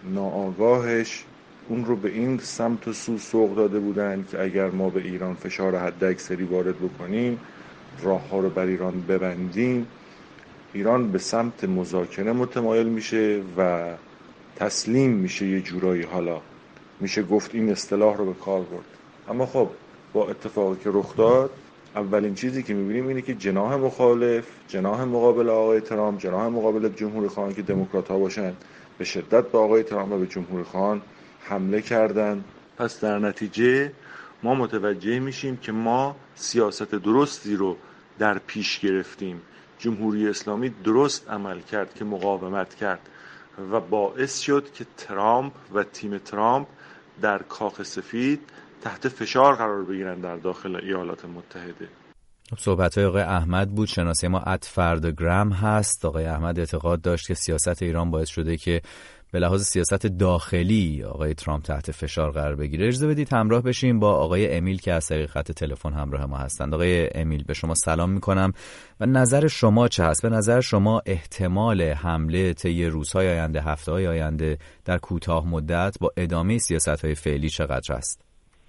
ناآگاهش اون رو به این سمت و سو سوق داده بودند که اگر ما به ایران فشار حداکثری وارد بکنیم، راه ها رو بر ایران ببندیم، ایران به سمت مذاکره متمایل میشه و تسلیم میشه. یه جورایی حالا میشه گفت این اصطلاح رو به کار برد. اما خب با اتفاقی که رخ داد، اولین چیزی که میبینیم اینه که جناح مخالف، جناح مقابل آقای ترامپ، جناح مقابل جمهوری خواهان که دموکرات ها باشن، به شدت به آقای ترامپ و به جمهوری خواهان حمله کردن. پس در نتیجه ما متوجه میشیم که ما سیاست درستی رو در پیش گرفتیم. جمهوری اسلامی درست عمل کرد که مقاومت کرد و باعث شد که ترامپ و تیم ترامپ در کاخ سفید تحت فشار قرار بگیرن در داخل ایالات متحده. صحبت‌های آقای احمد بود. شناسه ما ات فردگرام هست. آقای احمد اعتقاد داشت که سیاست ایران باعث شده که به لحاظ سیاست داخلی آقای ترامپ تحت فشار قرار بگیره. اجازه بدید همراه بشیم با آقای امیل که از طریق خط تلفن همراه ما هستند. آقای امیل، به شما سلام میکنم و نظر شما چه هست؟ به نظر شما احتمال حمله طی روزهای آینده، هفته‌های آینده در کوتاه مدت با ادامه سیاست‌های فعلی چقدر است؟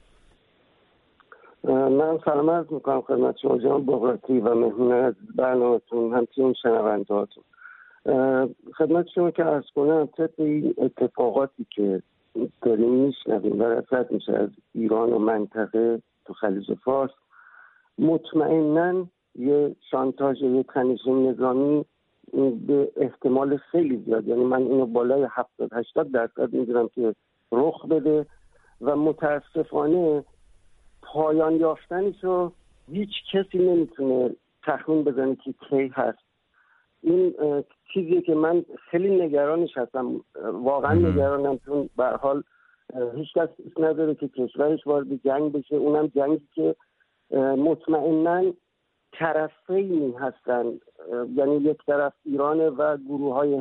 من سلام عرض میکنم خدمت شما جناب بغراتی و مهمون از برنامه‌تون، همچنین شنونده‌هاتون. خدمت شما که عرض کنم طبق این اتفاقاتی که داریم میشنویم و رصد میشه از ایران و منطقه تو خلیج فارس، مطمئناً یه شانتاژ، یه تنش نظامی به احتمال خیلی زیاد، یعنی من اینو بالای هفتاد هشتاد درصد میدونم که رخ بده و متاسفانه پایان یافتنشو هیچ کسی نمیتونه تخمین بزنه که کی هست. این چیزیه که من خیلی نگرانش هستم، واقعا نگرانم، چون به هر حال هیچ کس دوست نداره که کشورش وارد جنگ بشه، اونم جنگی که مطمئناً طرفین هستن، یعنی یک طرف ایرانه و گروه های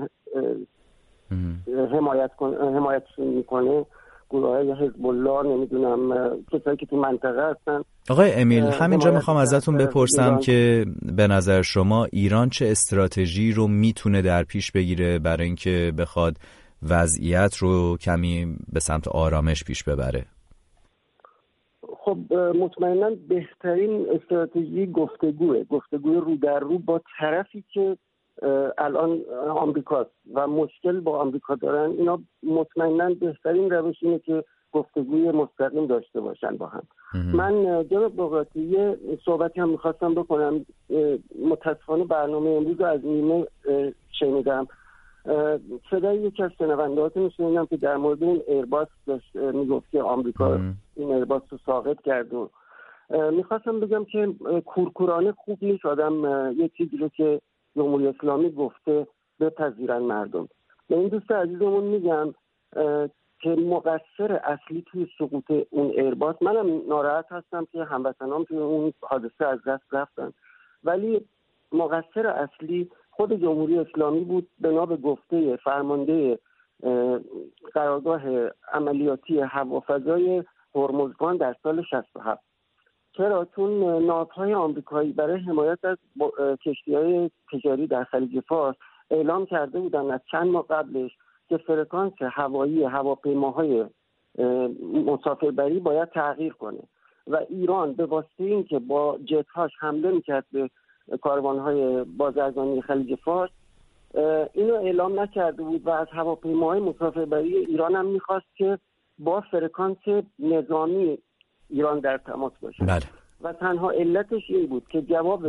حمایت حمایتشون میکنه، گروه های حزب الله، نمیدونم کسایی که تو منطقه هستن. آقای امیل، همینجا میخوام ازتون بپرسم ایران. که به نظر شما ایران چه استراتژی رو میتونه در پیش بگیره برای اینکه بخواد وضعیت رو کمی به سمت آرامش پیش ببره؟ خب مطمئنا بهترین استراتژی گفتگوه، گفتگوی رو در رو با طرفی که الان آمریکاست و مشکل با آمریکا دارن. اینا مطمئنا بهترین روش اینه که گفتگوی مستقیم داشته باشن با هم. من جناب بغراتی یه صحبتی هم میخواستم بکنم، متاسفانه برنامه امروز رو از نیمه شنیدم، صدای یکی از شنوندهاتون شنیدم که در مورد این ایرباس داشت میگفت که آمریکا این ایرباس رو ساقط کرد و میخواستم بگم که کورکورانه خوب نیست آدم یه چیزی رو که جمهوری اسلامی گفته بپذیرن مردم. به این دوست عزیزمون میگم که مقصر اصلی توی سقوط اون ایرباس، منم ناراحت هستم که هموطنام توی اون حادثه از دست رفتن، ولی مقصر اصلی خود جمهوری اسلامی بود بنا به گفته فرمانده قرارگاه عملیاتی هوافضای هرمزگان در سال شصت و هفت. چرا؟ چون ناوهای آمریکایی برای حمایت از کشتی‌های تجاری در خلیج فارس اعلام کرده بودند از چند ماه قبلش که فرکانس هوایی هواپیماهای مسافربری باید تغییر کنه و ایران به واسطه این که با جت‌هاش حمله می‌کرد به کاروان‌های بازرگانی خلیج فارس اینو اعلام نکرده بود و از هواپیماهای مسافربری ایران هم می‌خواست که با فرکانس نظامی ایران در تماس باشه. بله. و تنها علتش این بود که جواب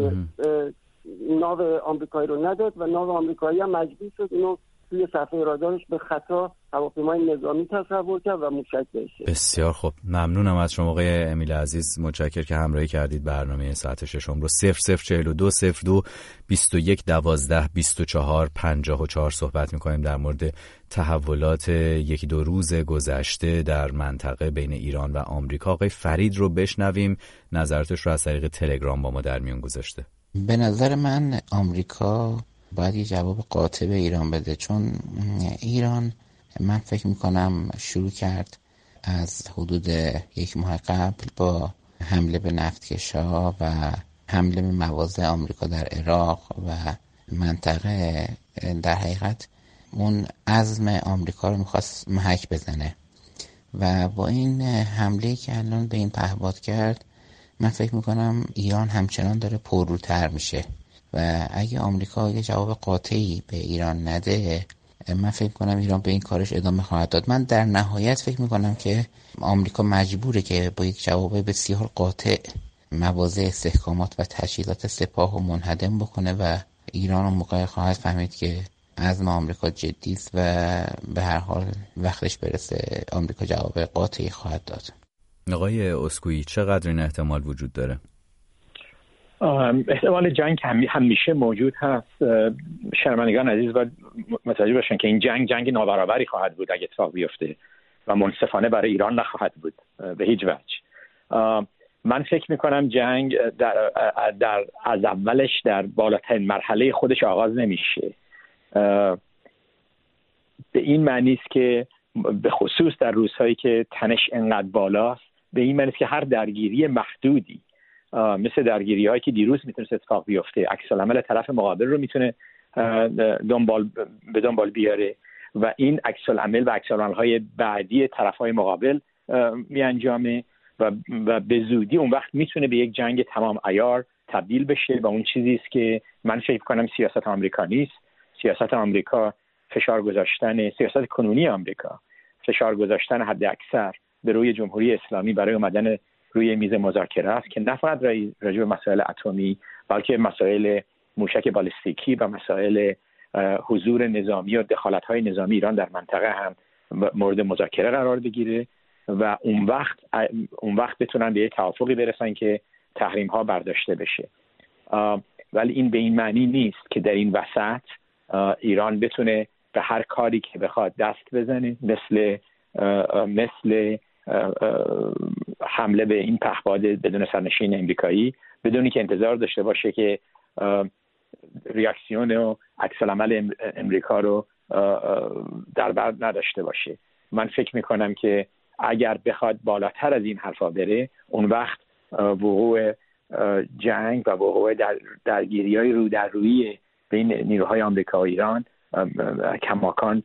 ناو آمریکایی رو نداد و ناو آمریکایی هم مجبور شد اینو توی صفحه رادارش به خطا هواپیمای نظامی تصور کرد و موشک بشه. بسیار خوب، ممنونم از شما آقای امیل عزیز، متشکرم که همراهی کردید برنامه ساعت ششم رو. صفر صفر چهل و دو صفر دو بیست و یک دوازده بیست و چهار پنجاه و چهار صحبت می‌کنیم در مورد تحولات یکی دو روز گذشته در منطقه بین ایران و آمریکا. آقای فرید رو بشنویم، نظراتش رو از طریق تلگرام با ما در میون گذاشته. به نظر من آمریکا باید یه جواب قاطع به ایران بده، چون ایران من فکر میکنم شروع کرد از حدود یک ماه قبل با حمله به نفتکش‌ها و حمله به مواضع آمریکا در عراق و منطقه. در حقیقت اون عزم آمریکا رو میخواست محک بزنه و با این حمله که الان به این پهپاد کرد من فکر میکنم ایران همچنان داره پرروتر میشه و اگه آمریکا یه جواب قاطعی به ایران نده من فکر کنم ایران به این کارش ادامه خواهد داد. من در نهایت فکر میکنم که آمریکا مجبوره که با یک جواب بسیار قاطع مواضع استحکامات و تجهیزات سپاه رو منهدم بکنه و ایران اون موقع خواهد فهمید که عزم آمریکا جدی است و به هر حال وقتش برسه آمریکا جواب قاطعی خواهد داد. آقای اسکویی، چقدر این احتمال وجود داره؟ احتمال جنگ همیشه موجود هست. شنوندگان عزیز باید متوجه باشن که این جنگ جنگ نابرابری خواهد بود اگه اتفاق بیفته و منصفانه برای ایران نخواهد بود به هیچ وجه. من فکر میکنم جنگ در, در از اولش در بالاترین مرحله خودش آغاز نمیشه. به این معنی است که به خصوص در روزهایی که تنش انقدر بالاست، به این معنی است که هر درگیری محدودی مثل درگیری هایی که دیروز میتونه اتفاق بیفته عکس العمل طرف مقابل رو میتونه دنبال به دنبال بیاره و این عکس العمل و عکس العمل های بعدی طرف های مقابل می انجامه و, و به زودی اون وقت میتونه به یک جنگ تمام عیار تبدیل بشه و اون چیزی است که من فکر کنم سیاست آمریکا نیست. سیاست آمریکا فشار گذاشتن، سیاست کنونی آمریکا فشار گذاشتن حد اکثر به روی جمهوری اسلامی برای اومدن روی میز مذاکره است که نه فقط راجع به مسائل اتمی بلکه مسائل موشک بالستیکی و مسائل حضور نظامی و دخالت‌های نظامی ایران در منطقه هم مورد مذاکره قرار بگیره و اون وقت اون وقت بتونن به یه توافقی برسن که تحریم‌ها برداشته بشه. ولی این به این معنی نیست که در این وسط ایران بتونه به هر کاری که بخواد دست بزنه، مثل مثل حمله به این پهپاد بدون سرنشین امریکایی، بدونی که انتظار داشته باشه که ریاکسیون و عکس العمل امریکا رو در بر نداشته باشه. من فکر میکنم که اگر بخواد بالاتر از این حرفا بره، اون وقت وقوع جنگ و وقوع در درگیری‌های رو در روی بین نیروهای آمریکا و ایران کماکان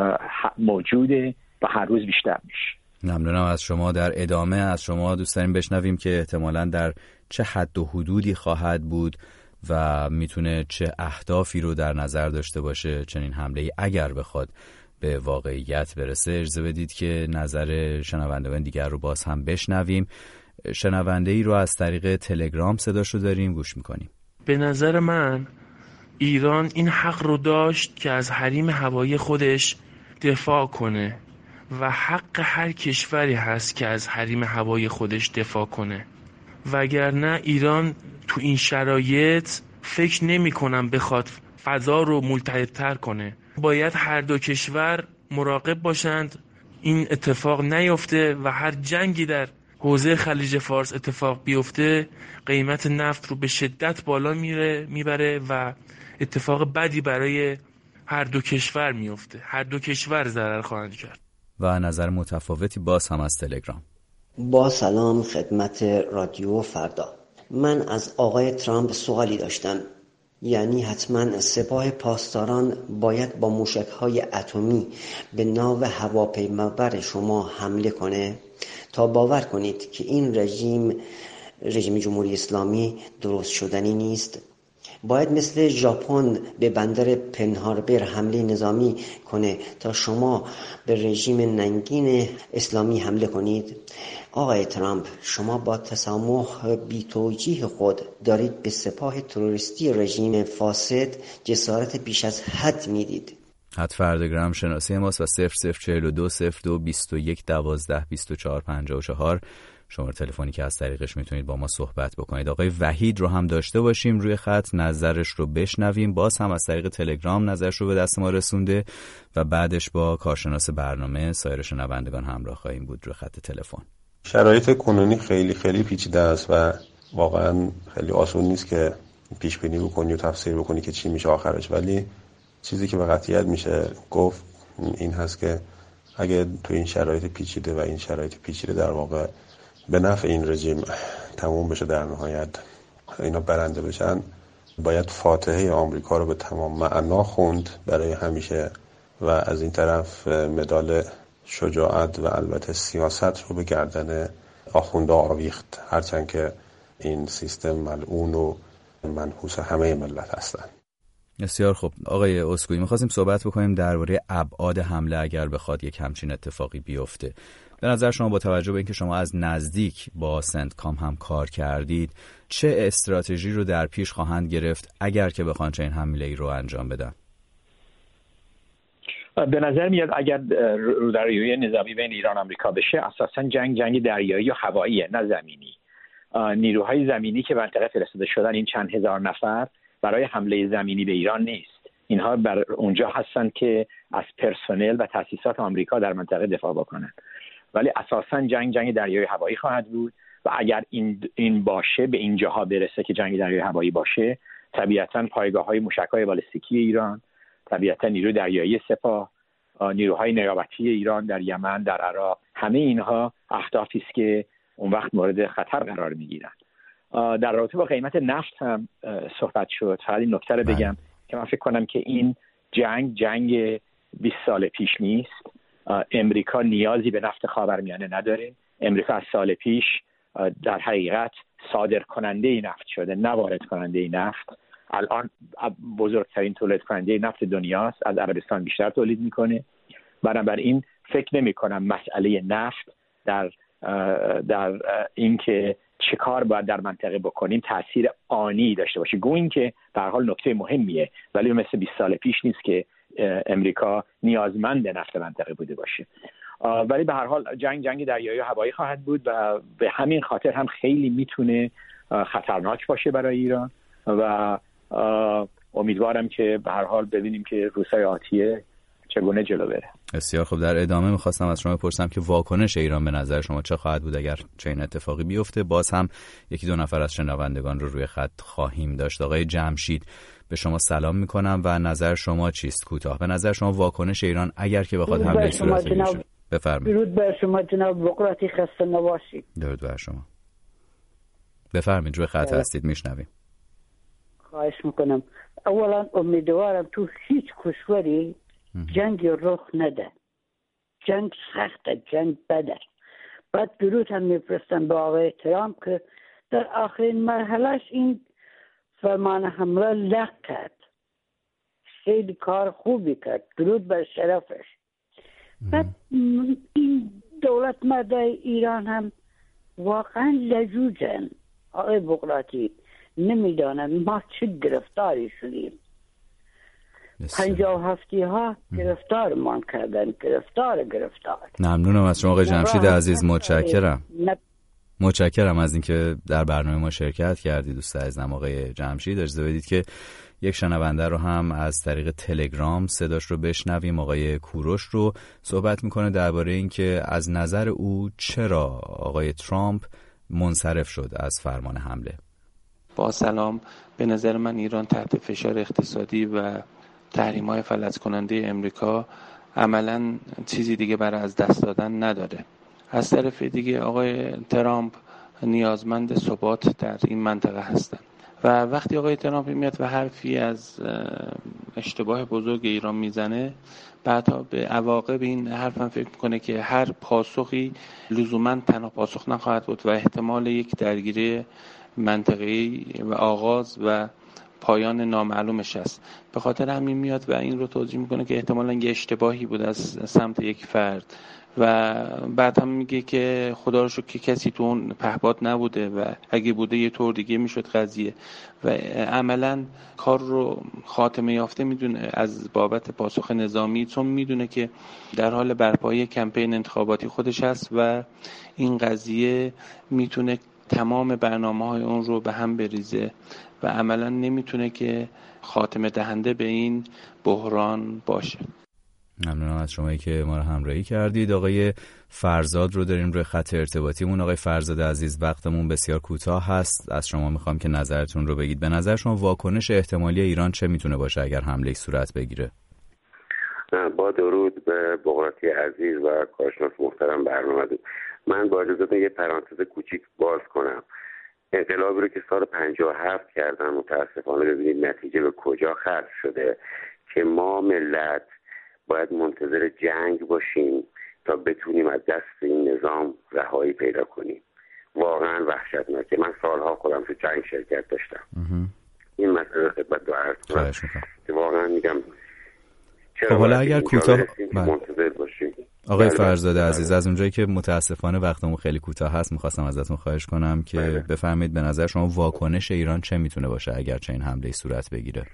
موجوده و هر روز بیشتر میشه. ممنونم از شما. در ادامه از شما دوست داریم بشنویم که احتمالاً در چه حد و حدودی خواهد بود و میتونه چه اهدافی رو در نظر داشته باشه چنین حمله‌ای اگر بخواد به واقعیت برسه. اجازه بدید که نظر شنوندگان دیگر رو باز هم بشنویم. شنونده‌ای رو از طریق تلگرام صداشو داریم، گوش میکنیم. به نظر من ایران این حق رو داشت که از حریم هوایی خودش دفاع کنه و حق هر کشوری هست که از حریم هوایی خودش دفاع کنه، وگرنه ایران تو این شرایط فکر نمی کنم بخواد فضا رو ملتهب‌تر کنه. باید هر دو کشور مراقب باشند این اتفاق نیفته و هر جنگی در حوزه خلیج فارس اتفاق بیفته قیمت نفت رو به شدت بالا میره میبره و اتفاق بدی برای هر دو کشور میفته. هر دو کشور ضرر خواهند کرد. و نظر متفاوتی باز هم از تلگرام. با سلام خدمت رادیو فردا. من از آقای ترامپ سوالی داشتم. یعنی حتما سپاه پاسداران باید با موشک‌های اتمی به ناو هواپیمابر شما حمله کنه تا باور کنید که این رژیم رژیم جمهوری اسلامی درست شدنی نیست؟ باید مثل ژاپن به بندر پنهاربر حمله نظامی کنه تا شما به رژیم ننگین اسلامی حمله کنید؟ آقای ترامپ، شما با تسامح بی‌توجیه خود دارید به سپاه تروریستی رژیم فاسد جسارت بیش از حد میدید. حد فردگرام شناسی ماست و صفر صفر چهل و دو صفر دو بیست و یک دوازده بیست و چهار پنجاه و چهار شماره تلفنی که از طریقش میتونید با ما صحبت بکنید. آقای وحید رو هم داشته باشیم روی خط، نظرش رو بشنویم. باز هم از طریق تلگرام نظرش رو به دست ما رسونده و بعدش با کارشناس برنامه سایر شنوندگان همراه خواهیم بود روی خط تلفن. شرایط کنونی خیلی خیلی پیچیده است و واقعا خیلی آسون نیست که پیش بینی بکنی و تفسیر بکنی که چی میشه آخرش، ولی چیزی که به قطعیت میشه گفت این هست که اگه تو این شرایط پیچیده و این شرایط پیچیده در واقع به نفع این رژیم تموم بشه، در نهایت اینا برنده بشن، باید فاتحه آمریکا رو به تمام معنا خوند برای همیشه و از این طرف مدال شجاعت و البته سیاست رو به گردن آخونده آویخت، هرچند که این سیستم ملعون و منحوس همه ملت هستن. بسیار خوب آقای اسکوئی، می‌خواستیم صحبت بکنیم درباره ابعاد حمله اگر بخواد یک همچین اتفاقی بیفته. به نظر شما با توجه به اینکه شما از نزدیک با سنتکام هم کار کردید، چه استراتژی رو در پیش خواهند گرفت اگر که بخوان چنین حمله‌ای رو انجام بدن؟ به نظر میاد اگر رودرویی نظامی بین ایران و آمریکا بشه، اساساً جنگ جنگ دریایی و هواییه، نه زمینی. نیروهای زمینی که منطقه فرستاده شدن، این چند هزار نفر، برای حمله زمینی به ایران نیست. اینها بر اونجا هستن که از پرسنل و تأسیسات آمریکا در منطقه دفاع بکنن. ولی اساساً جنگ جنگ دریایی هوایی خواهد بود و اگر این این باشه، به این جاها برسه که جنگ دریایی هوایی باشه، طبیعتاً پایگاه‌های موشک‌های بالستیکی ایران، طبیعتاً نیروی دریایی سپاه، نیروهای نیابتی ایران در یمن، در عراق، همه اینها اهدافی است که اون وقت مورد خطر قرار می‌گیرن. در رابطه با قیمت نفت هم صحبت شد. فقط این نکته رو بگم که من فکر کنم که این جنگ جنگ بیست سال پیش نیست. امریکا نیازی به نفت خاورمیانه نداره. امریکا از سال پیش در حقیقت صادر کننده نفت شده، نه وارد کننده نفت. الان بزرگترین تولید کننده نفت دنیاست، از عربستان بیشتر تولید میکنه. بنابراین فکر نمی کنم مسئله نفت در در اینکه چه کار باید در منطقه بکنیم تأثیر آنی داشته باشه. گویا اینکه به هر حال نکته مهمیه، ولی مثل بیست سال پیش نیست که امریکا نیازمند نفت منطقه بوده باشه. ولی به هر حال جنگ جنگ دریایی و هوایی خواهد بود و به همین خاطر هم خیلی میتونه خطرناک باشه برای ایران و امیدوارم که به هر حال ببینیم که روزهای آتیه چگونه جلو بره. بسیار خوب. در ادامه میخواستم از شما بپرسم که واکنش ایران به نظر شما چه خواهد بود اگر چنین اتفاقی بیفته؟ باز هم یکی دو نفر از شنوندگان رو روی خط خواهیم داشت. آقای جمشید، به شما سلام میکنم و نظر شما چیست کوتاه؟ به نظر شما واکنش ایران اگر که بخواد حمله صورت بگیره؟ بفرمایید. درود بر شما جناب بقراتی، خسته نباشید. درود بر شما. بفرمایید، روی خط هستید، میشنویم. خواهش میکنم. اولا امیدوارم تو هیچ کشوری جنگ رخ نده. جنگ سخته، جنگ بده. بعد درود هم میفرستم به آقای ترامپ که در آخرین مرحلهش این فرمان حمله لغو کرد. خیلی کار خوبی کرد. درود بر شرفش. بعد این دولت مردای ایران هم واقعا لجوجن. آقای بقراتی، نمیدانم ما چه گرفتاری شدیم. پنجاه و هفتی ها گرفتار مان کردن، گرفتار گرفتار. ممنونم از شما آقای جمشید عزیز، متشکرم. متشکرم از اینکه در برنامه ما شرکت کردید دوست عزیزم آقای جمشید. اجازه بدید که یک شنونده رو هم از طریق تلگرام صداش رو بشنویم. آقای کوروش رو صحبت میکنه درباره اینکه از نظر او چرا آقای ترامپ منصرف شد از فرمان حمله. با سلام، به نظر من ایران تحت فشار اقتصادی و تحریم‌های فلج کننده امریکا عملاً چیزی دیگه برای از دست دادن نداره. از طرف دیگه آقای ترامپ نیازمند ثبات در این منطقه هستن و وقتی آقای ترامپ میاد و حرفی از اشتباه بزرگ ایران میزنه، بعدا به عواقب این حرفم فکر میکنه که هر پاسخی لزوما تنها پاسخ نخواهد بود و احتمال یک درگیری منطقه‌ای و آغاز و پایان نامعلومش است. به خاطر همین میاد و این رو توضیح میکنه که احتمالاً یه اشتباهی بود از سمت یک فرد و بعد هم میگه که خدا رو شکر که کسی تو اون پهپاد نبوده و اگه بوده یه طور دیگه میشد قضیه و عملاً کار رو خاتمه یافته میدونه از بابت پاسخ نظامی، چون میدونه که در حال برپایی کمپین انتخاباتی خودش هست و این قضیه میتونه تمام برنامه‌های اون رو به هم بریزه و عملاً نمیتونه که خاتمه دهنده به این بحران باشه. ممنونم از شمایی که ما رو همراهی کردید. آقای فرزاد رو داریم روی خط ارتباطیمون. آقای فرزاد عزیز، وقتمون بسیار کوتاه هست، از شما میخوام که نظرتون رو بگید. به نظر شما واکنش احتمالی ایران چه میتونه باشه اگر حمله صورت بگیره؟ با درود به بقراطی عزیز و کارشناس محترم برنامه دید. من با اجازهتون یه پرانتز کوچیک باز کنم. انقلابی رو که سال پنجاه و هفت کردن متاسفانه ببینید نتیجه به کجا ختم شده که ما ملت باید منتظر جنگ باشیم تا بتونیم از دست این نظام رهایی پیدا کنیم. واقعا وحشتناکه. من سالها خودم تو جنگ شرکت داشتم. این مسئله خدمت دو عرض کنم که واقعا میگم خب حالا اگر کوتاه منتظر باشیم. آقای فرزاد عزیز، از اونجایی که متاسفانه وقتمون خیلی کوتاه هست میخواستم ازتون خواهش کنم که بله. بفرمایید به نظر شما واکنش ایران چه میتونه باشه اگر چه این حمله صورت بگیره؟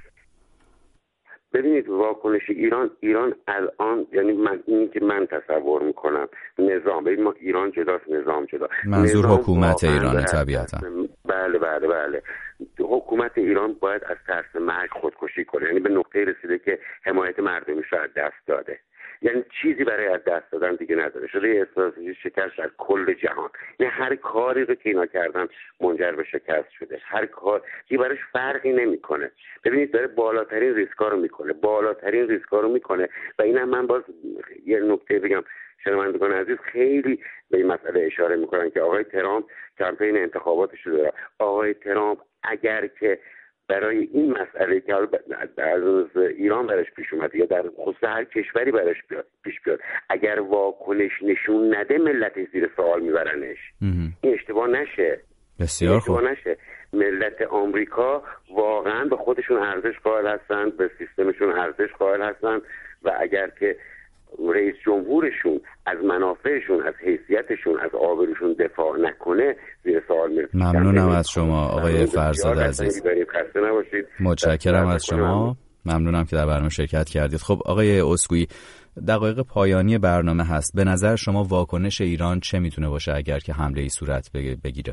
ببینید واکنش ایران ایران الان یعنی من این که من تصور میکنم نظام، ببین ما ایران جداست نظام جدا. منظور حکومت ایران طبیعتا. بله بله بله حکومت ایران باید از ترس مرگ خودکشی کنه، یعنی به نقطه رسیده که حمایت مردمیش رو از دست داده، یعنی چیزی برای از دست دادن دیگه نداره، شده استراتژی شکست از کل جهان. یعنی هر کاری رو که اینا کردن منجر به شکست شده، هر کار که براش فرقی نمیکنه. ببینید داره بالاترین ریسکا رو میکنه بالاترین ریسکا رو میکنه و اینم من باز یه نکته بگم شنوندگان عزیز خیلی به این مسئله اشاره میکنن که آقای ترامپ کمپین انتخاباتش رو داره. آقای ترامپ اگر که برای این مسئله که در ایران براش پیش اومد یا در خصوص هر کشوری براش پیش بیاد اگر واکنش نشون نده ملتش زیر سوال میبرنش. این اشتباه نشه. بسیار خوب. اشتباه نشه. ملت آمریکا واقعا به خودشون ارزش قائل هستن، به سیستمشون ارزش قائل هستن و اگر که رئیس جمهورشون از منافعشون از حیثیتشون از آبروشون دفاع نکنه زیر سوال میره. ممنونم از شما آقای فرزاد عزیز. خسته نباشید. متشکرم از شما. ممنونم که در برنامه شرکت کردید. خب آقای اسکویی، دقایق پایانی برنامه هست. به نظر شما واکنش ایران چه میتونه باشه اگر که حمله ای صورت بگیره؟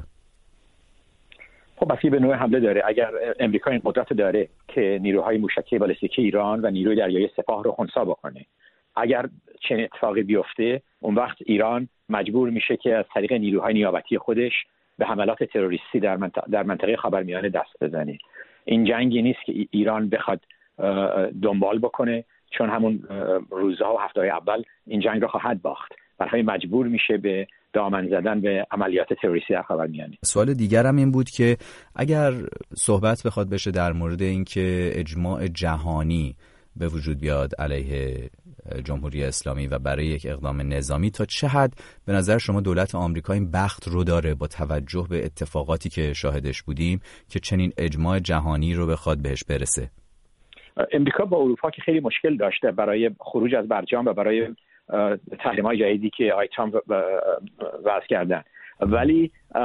خب بسی به نوع حمله داره. اگر امریکا این قدرت داره که نیروهای موشکی بالستیکی ایران و نیروی دریایی سپاه رو خنثی بکنه، اگر چنین اتفاقی بیفته اون وقت ایران مجبور میشه که از طریق نیروهای نیابتی خودش به حملات تروریستی در منطقه, در منطقه خاورمیانه دست بزنه. این جنگی نیست که ایران بخواد دنبال بکنه، چون همون روزها و هفته‌های اول این جنگ رو خواهد باخت. برای مجبور میشه به دامن زدن به عملیات تروریستی در خاورمیانه. سوال دیگرم این بود که اگر صحبت بخواد بشه در مورد اینکه اجماع جهانی به وجود بیاد علیه جمهوری اسلامی و برای یک اقدام نظامی، تا چه حد به نظر شما دولت آمریکا این بخت رو داره با توجه به اتفاقاتی که شاهدش بودیم که چنین اجماع جهانی رو بخواد بهش برسه؟ امریکا با اروپا که خیلی مشکل داشته برای خروج از برجام و برای تحریم‌های جدیدی که آقای ترامپ وضع کردن، ولی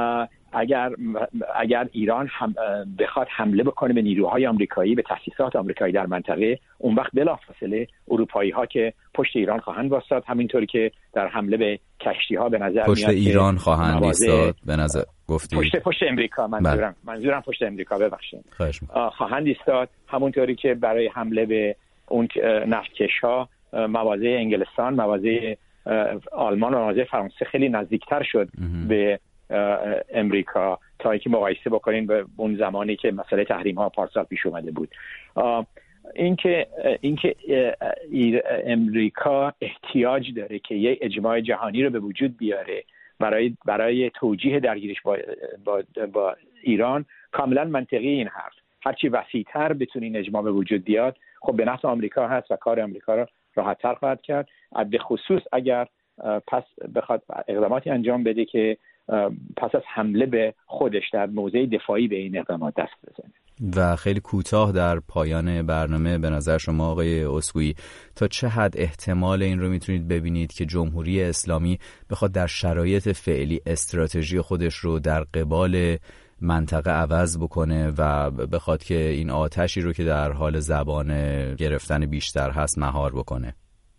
اگر اگر ایران هم بخواد حمله بکنه به نیروهای آمریکایی، به تأسیسات آمریکایی در منطقه، اون وقت بلافاصله اروپایی ها که پشت ایران خواهند واسطاد، همینطوری که در حمله به کشتی ها به نظر پشت میاد ایران خواهند ایستاد به نظر گفتی پشت پشت امریکا منظورم بله. منظورم پشت امریکا ببخشید خواهند ایستاد، همونطوری که برای حمله به اون نفتکش ها مواضع انگلستان، مواضع آلمان و مواضع فرانسه خیلی نزدیکتر شد به امریکا تا اینکه مقایسه بکنین به اون زمانی که مسئله تحریم ها پارسال پیش اومده بود. اینکه اینکه امریکا احتیاج داره که یک اجماع جهانی رو به وجود بیاره برای برای توجیه درگیریش با, با, با ایران، کاملا منطقی این حرف. هرچی وسیع‌تر بتونه این اجماع به وجود بیاد، خب به نفع آمریکا هست و کار آمریکا رو راحت‌تر خواهد کرد، به خصوص اگر پس بخواد اقداماتی انجام بده که پس از حمله به خودش در موضع دفاعی به این اقدامات دست بزنه. و خیلی کوتاه در پایان برنامه، به نظر شما آقای اسکویی تا چه حد احتمال این رو میتونید ببینید که جمهوری اسلامی بخواد در شرایط فعلی استراتژی خودش رو در قبال منطقه عوض بکنه و بخواد که این آتشی رو که در حال زبان گرفتن بیشتر هست مهار بکنه؟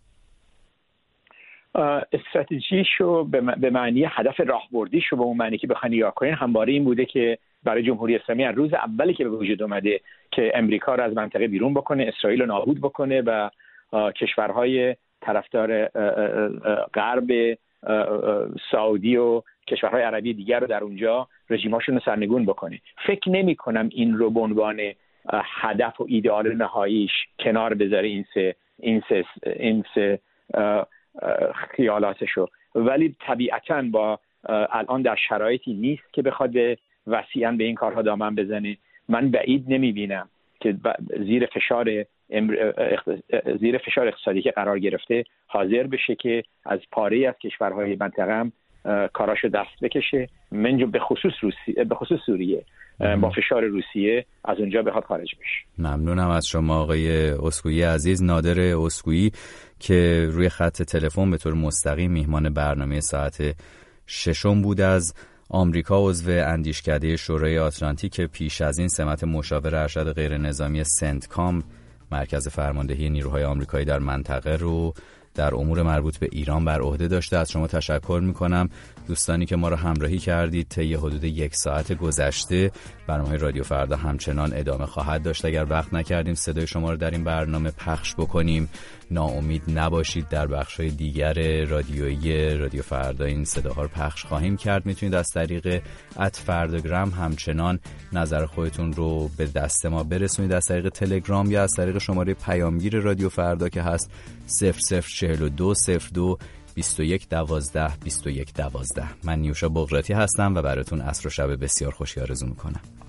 استراتژیشو به معنی هدف راهبردیشو به اون معنی که بخواین نگاه کنین همواره این بوده که برای جمهوری اسلامی از روز اولی که به وجود اومده که امریکا رو از منطقه بیرون بکنه، اسرائیل رو نابود بکنه و کشورهای طرفدار غرب، سعودی و کشورهای عربی دیگر رو در اونجا رژیماشون رو سرنگون بکنه. فکر نمی کنم این رو به عنوان هدف و ایدئال نهاییش کنار بذاره این سه این سه این سه خیالاتشو، ولی طبیعتاً با الان در شرایطی نیست که بخواد وسیعاً به این کارها دامن بزنه. من بعید نمیبینم که زیر فشار زیر فشار اقتصادی که قرار گرفته حاضر بشه که از پاره از کشورهای منطقه هم کاراشو دست بکشه، من به خصوص روسیه، به خصوص سوریه با فشار روسیه از اونجا بخواد خارج بشه. ممنونم از شما آقای اسکویی عزیز، نادر اسکویی که روی خط تلفن به طور مستقیم میهمان برنامه ساعت ششم بود از آمریکا، عضو اندیشکده شورای آتلانتیک. پیش از این سمت مشاور ارشد غیر نظامی سنتکام، مرکز فرماندهی نیروهای آمریکایی در منطقه، رو در امور مربوط به ایران بر عهده داشته. از شما تشکر میکنم دوستانی که ما رو همراهی کردید طی حدود یک ساعت گذشته. برنامه رادیو فردا همچنان ادامه خواهد داشت. اگر وقت نکردیم صدای شما رو در این برنامه پخش بکنیم، ناامید نباشید، در بخش‌های دیگر رادیویی رادیو فردا این صداها رو پخش خواهیم کرد. میتونید از طریق ات فرداگرام همچنان نظر خودتون رو به دست ما برسونید، از طریق تلگرام یا از طریق شماره پیامگیر رادیو فردا که هست صفر صفر چهل و دو صفر دو بیست و یک دوازده بیست و یک دوازده. من نیوشا بغراتی هستم و براتون عصر و شب بسیار خوشی آرزو میکنم.